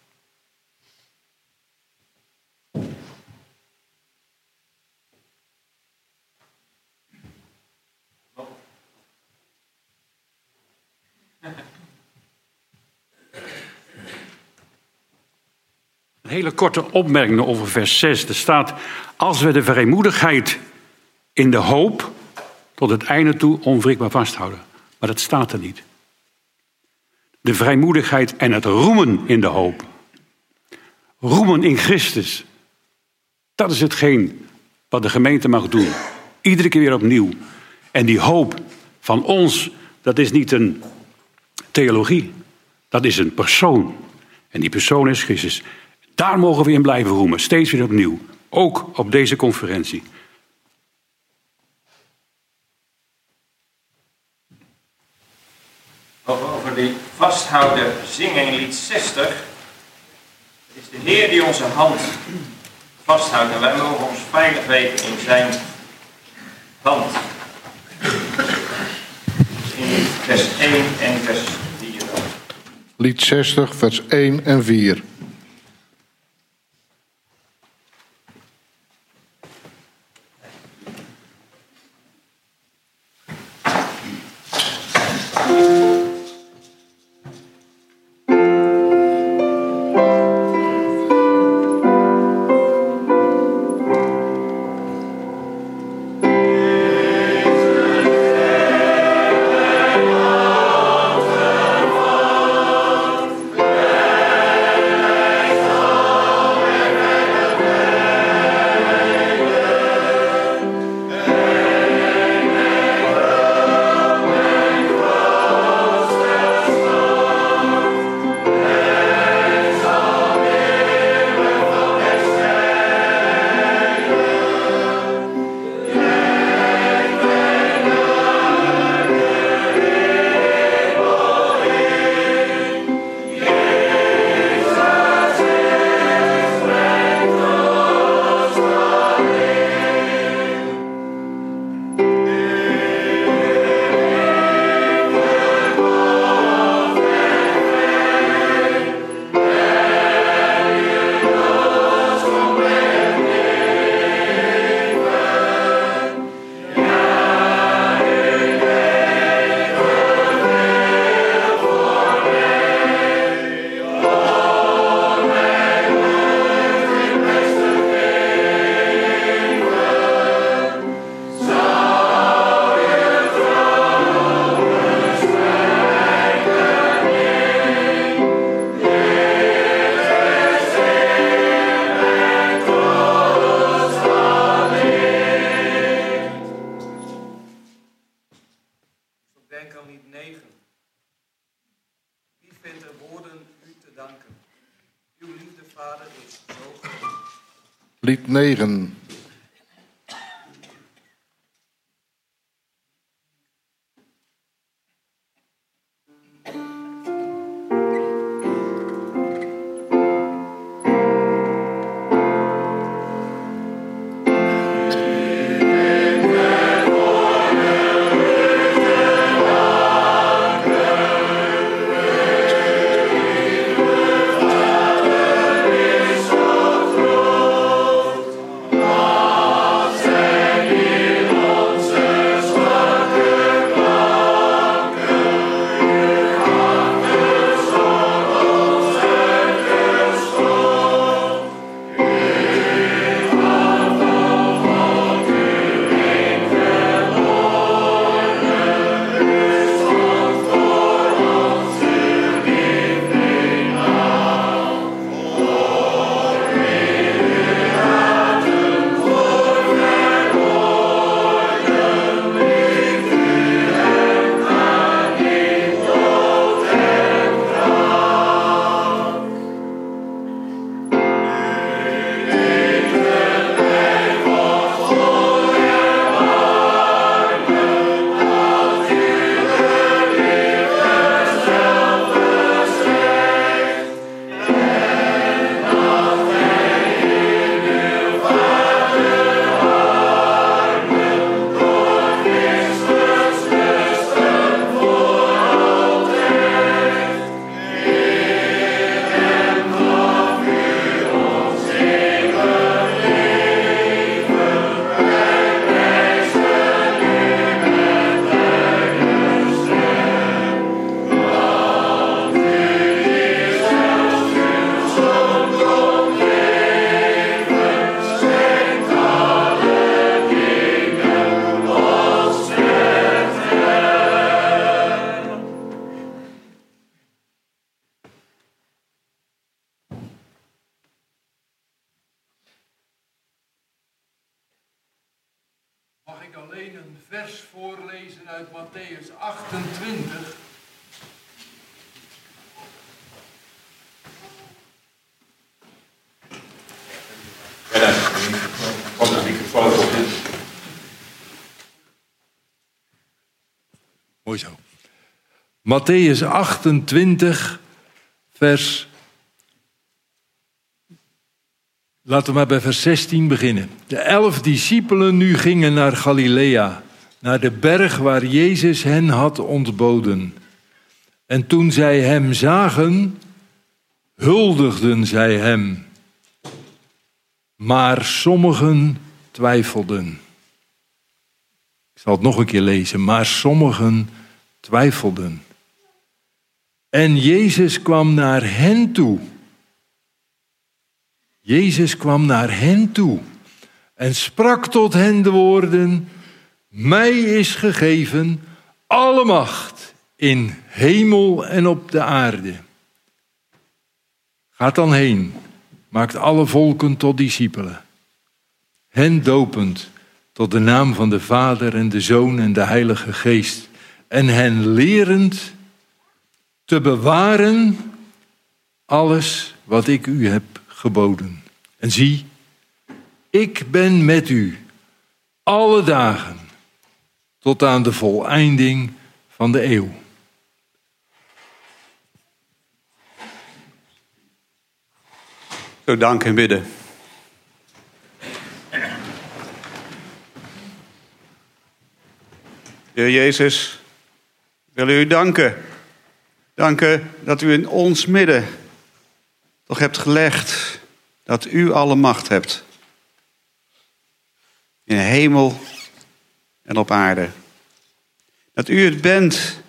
Een hele korte opmerking over vers zes. Er staat, als we de vrijmoedigheid in de hoop tot het einde toe onwrikbaar vasthouden. Maar dat staat er niet. De vrijmoedigheid en het roemen in de hoop. Roemen in Christus. Dat is hetgeen wat de gemeente mag doen. Iedere keer weer opnieuw. En die hoop van ons, dat is niet een theologie. Dat is een persoon. En die persoon is Christus. Daar mogen we in blijven roemen, steeds weer opnieuw. Ook op deze conferentie. Over die vasthouden zingen in lied zestig. Het is de Heer die onze hand vasthoudt. En wij mogen ons veilig weten in zijn hand. In vers één en vers vier. Lied zestig, vers één en vier. Lied negen. Mag ik alleen een vers voorlezen uit Mattheüs achtentwintig? Mooi zo. Mattheüs achtentwintig, vers... Laten we maar bij vers zestien beginnen. De elf discipelen nu gingen naar Galilea, naar de berg waar Jezus hen had ontboden. En toen zij hem zagen, huldigden zij hem. Maar sommigen twijfelden. Ik zal het nog een keer lezen. Maar sommigen twijfelden. En Jezus kwam naar hen toe. Jezus kwam naar hen toe en sprak tot hen de woorden: mij is gegeven alle macht in hemel en op de aarde. Gaat dan heen, maakt alle volken tot discipelen. Hen dopend tot de naam van de Vader en de Zoon en de Heilige Geest. En hen lerend te bewaren alles wat ik u heb geboden. En zie, ik ben met u alle dagen tot aan de voleinding van de eeuw. Zo, dank en bidden. Heer Jezus, wil u danken. Danken dat u in ons midden toch hebt gelegd dat u alle macht hebt. In hemel en op aarde. Dat u het bent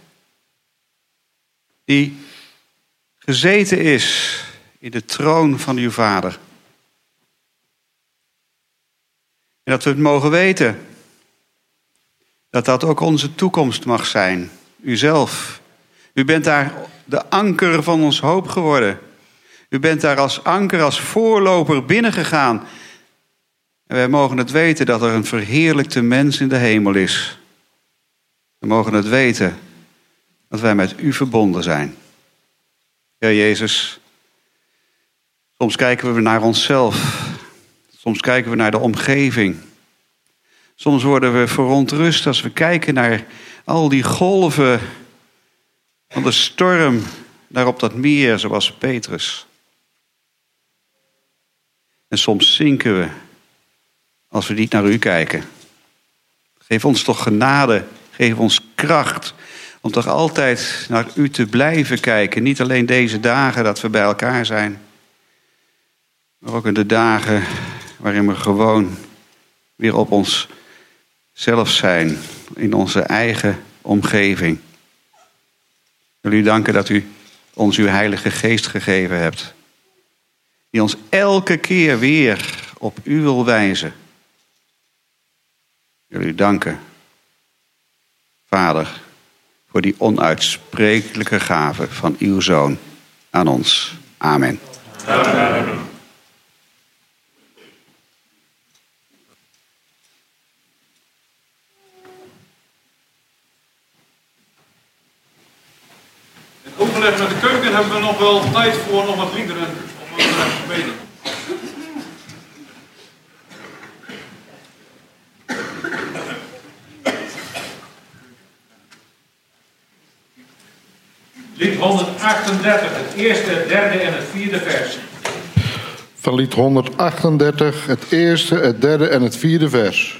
die gezeten is in de troon van uw Vader. En dat we het mogen weten. Dat dat ook onze toekomst mag zijn. Uzelf. U bent daar de anker van ons hoop geworden. U bent daar als anker, als voorloper binnengegaan. En wij mogen het weten dat er een verheerlijkte mens in de hemel is. We mogen het weten dat wij met u verbonden zijn. Heer Jezus, soms kijken we naar onszelf. Soms kijken we naar de omgeving. Soms worden we verontrust als we kijken naar al die golven van de storm daar op dat meer, zoals Petrus. En soms zinken we als we niet naar u kijken. Geef ons toch genade, geef ons kracht om toch altijd naar u te blijven kijken. Niet alleen deze dagen dat we bij elkaar zijn, maar ook in de dagen waarin we gewoon weer op ons zelf zijn, in onze eigen omgeving. Ik wil u danken dat u ons uw Heilige Geest gegeven hebt, die ons elke keer weer op u wil wijzen. Ik wil u danken, Vader, voor die onuitsprekelijke gave van uw Zoon aan ons. Amen. Amen. In overleg met de keuken hebben we nog wel tijd voor nog wat liederen om te gebeden. Lied honderdachtendertig, het eerste, het derde en het vierde vers. Van lied honderdachtendertig, het eerste, het derde en het vierde vers.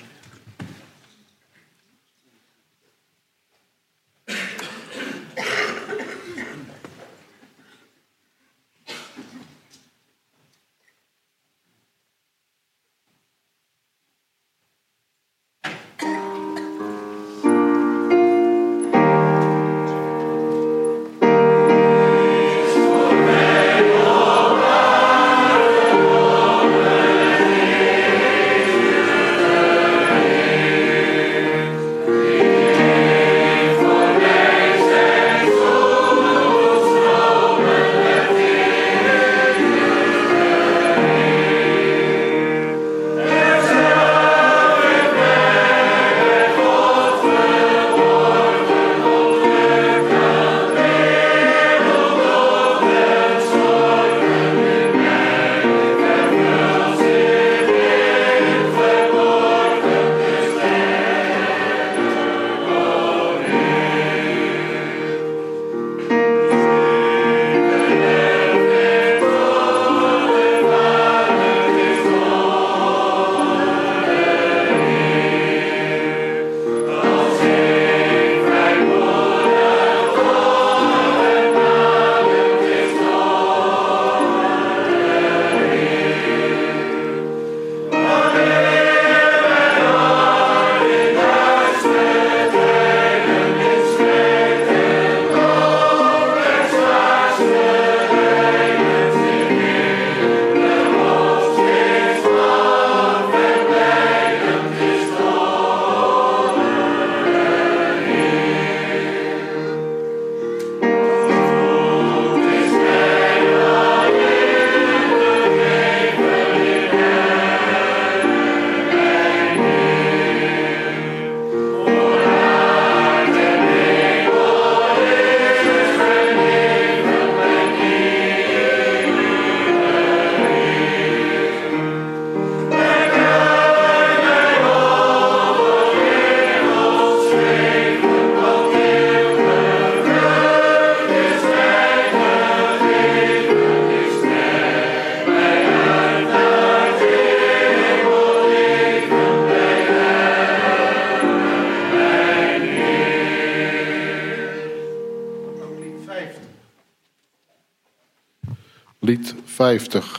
Lied vijftig.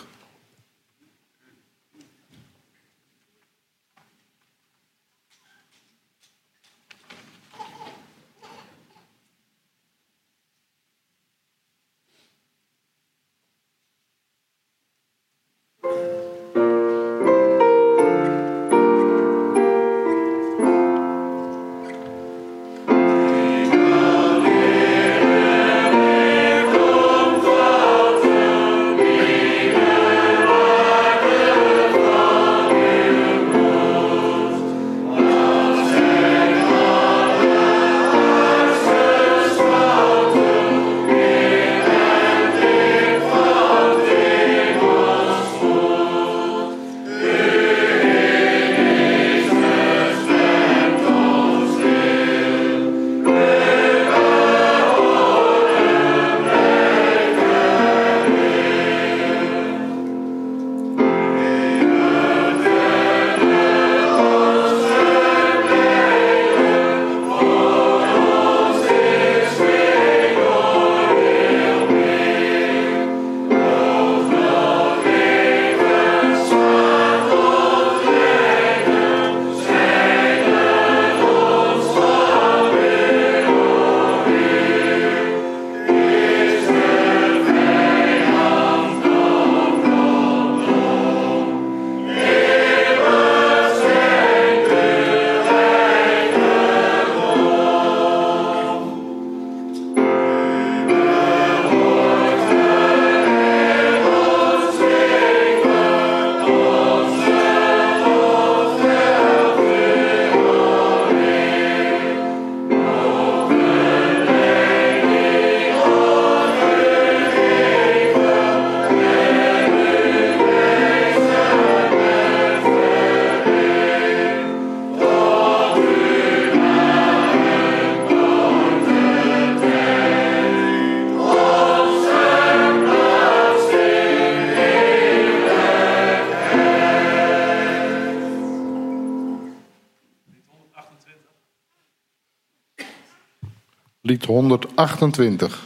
Amen. Lied honderdachtentwintig.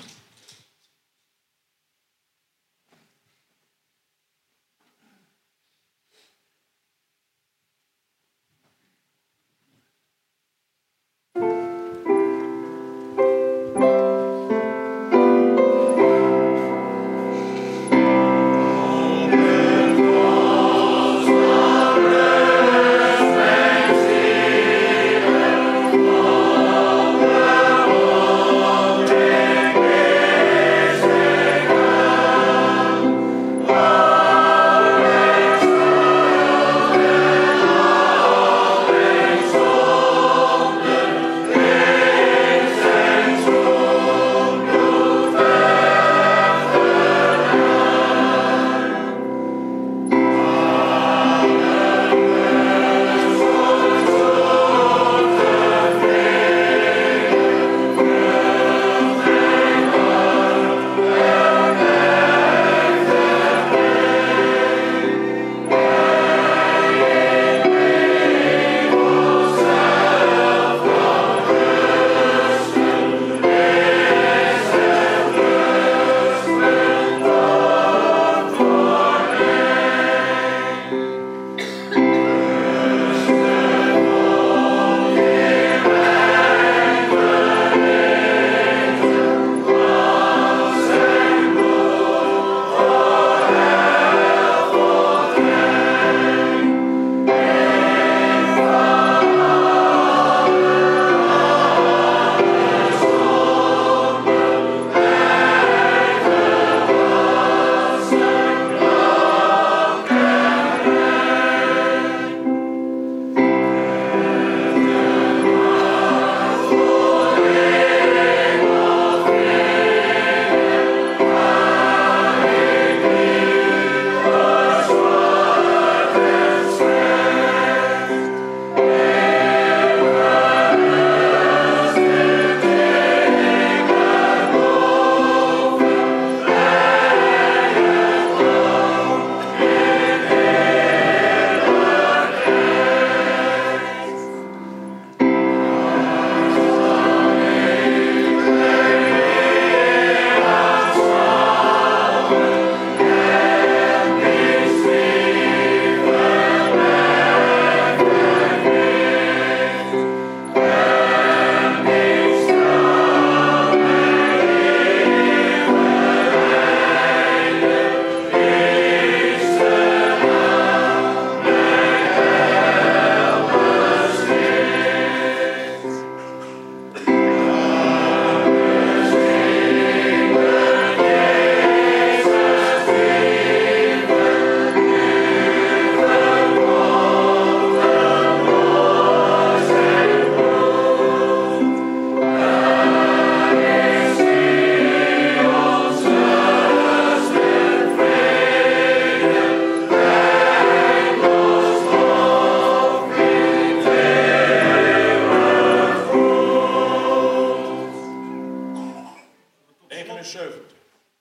negenenzeventig.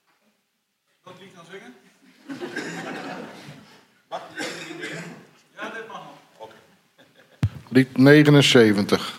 Dat lied gaan zingen? Mag die niet meer? Ja, dit mag nog. Oké. Lied negenenzeventig.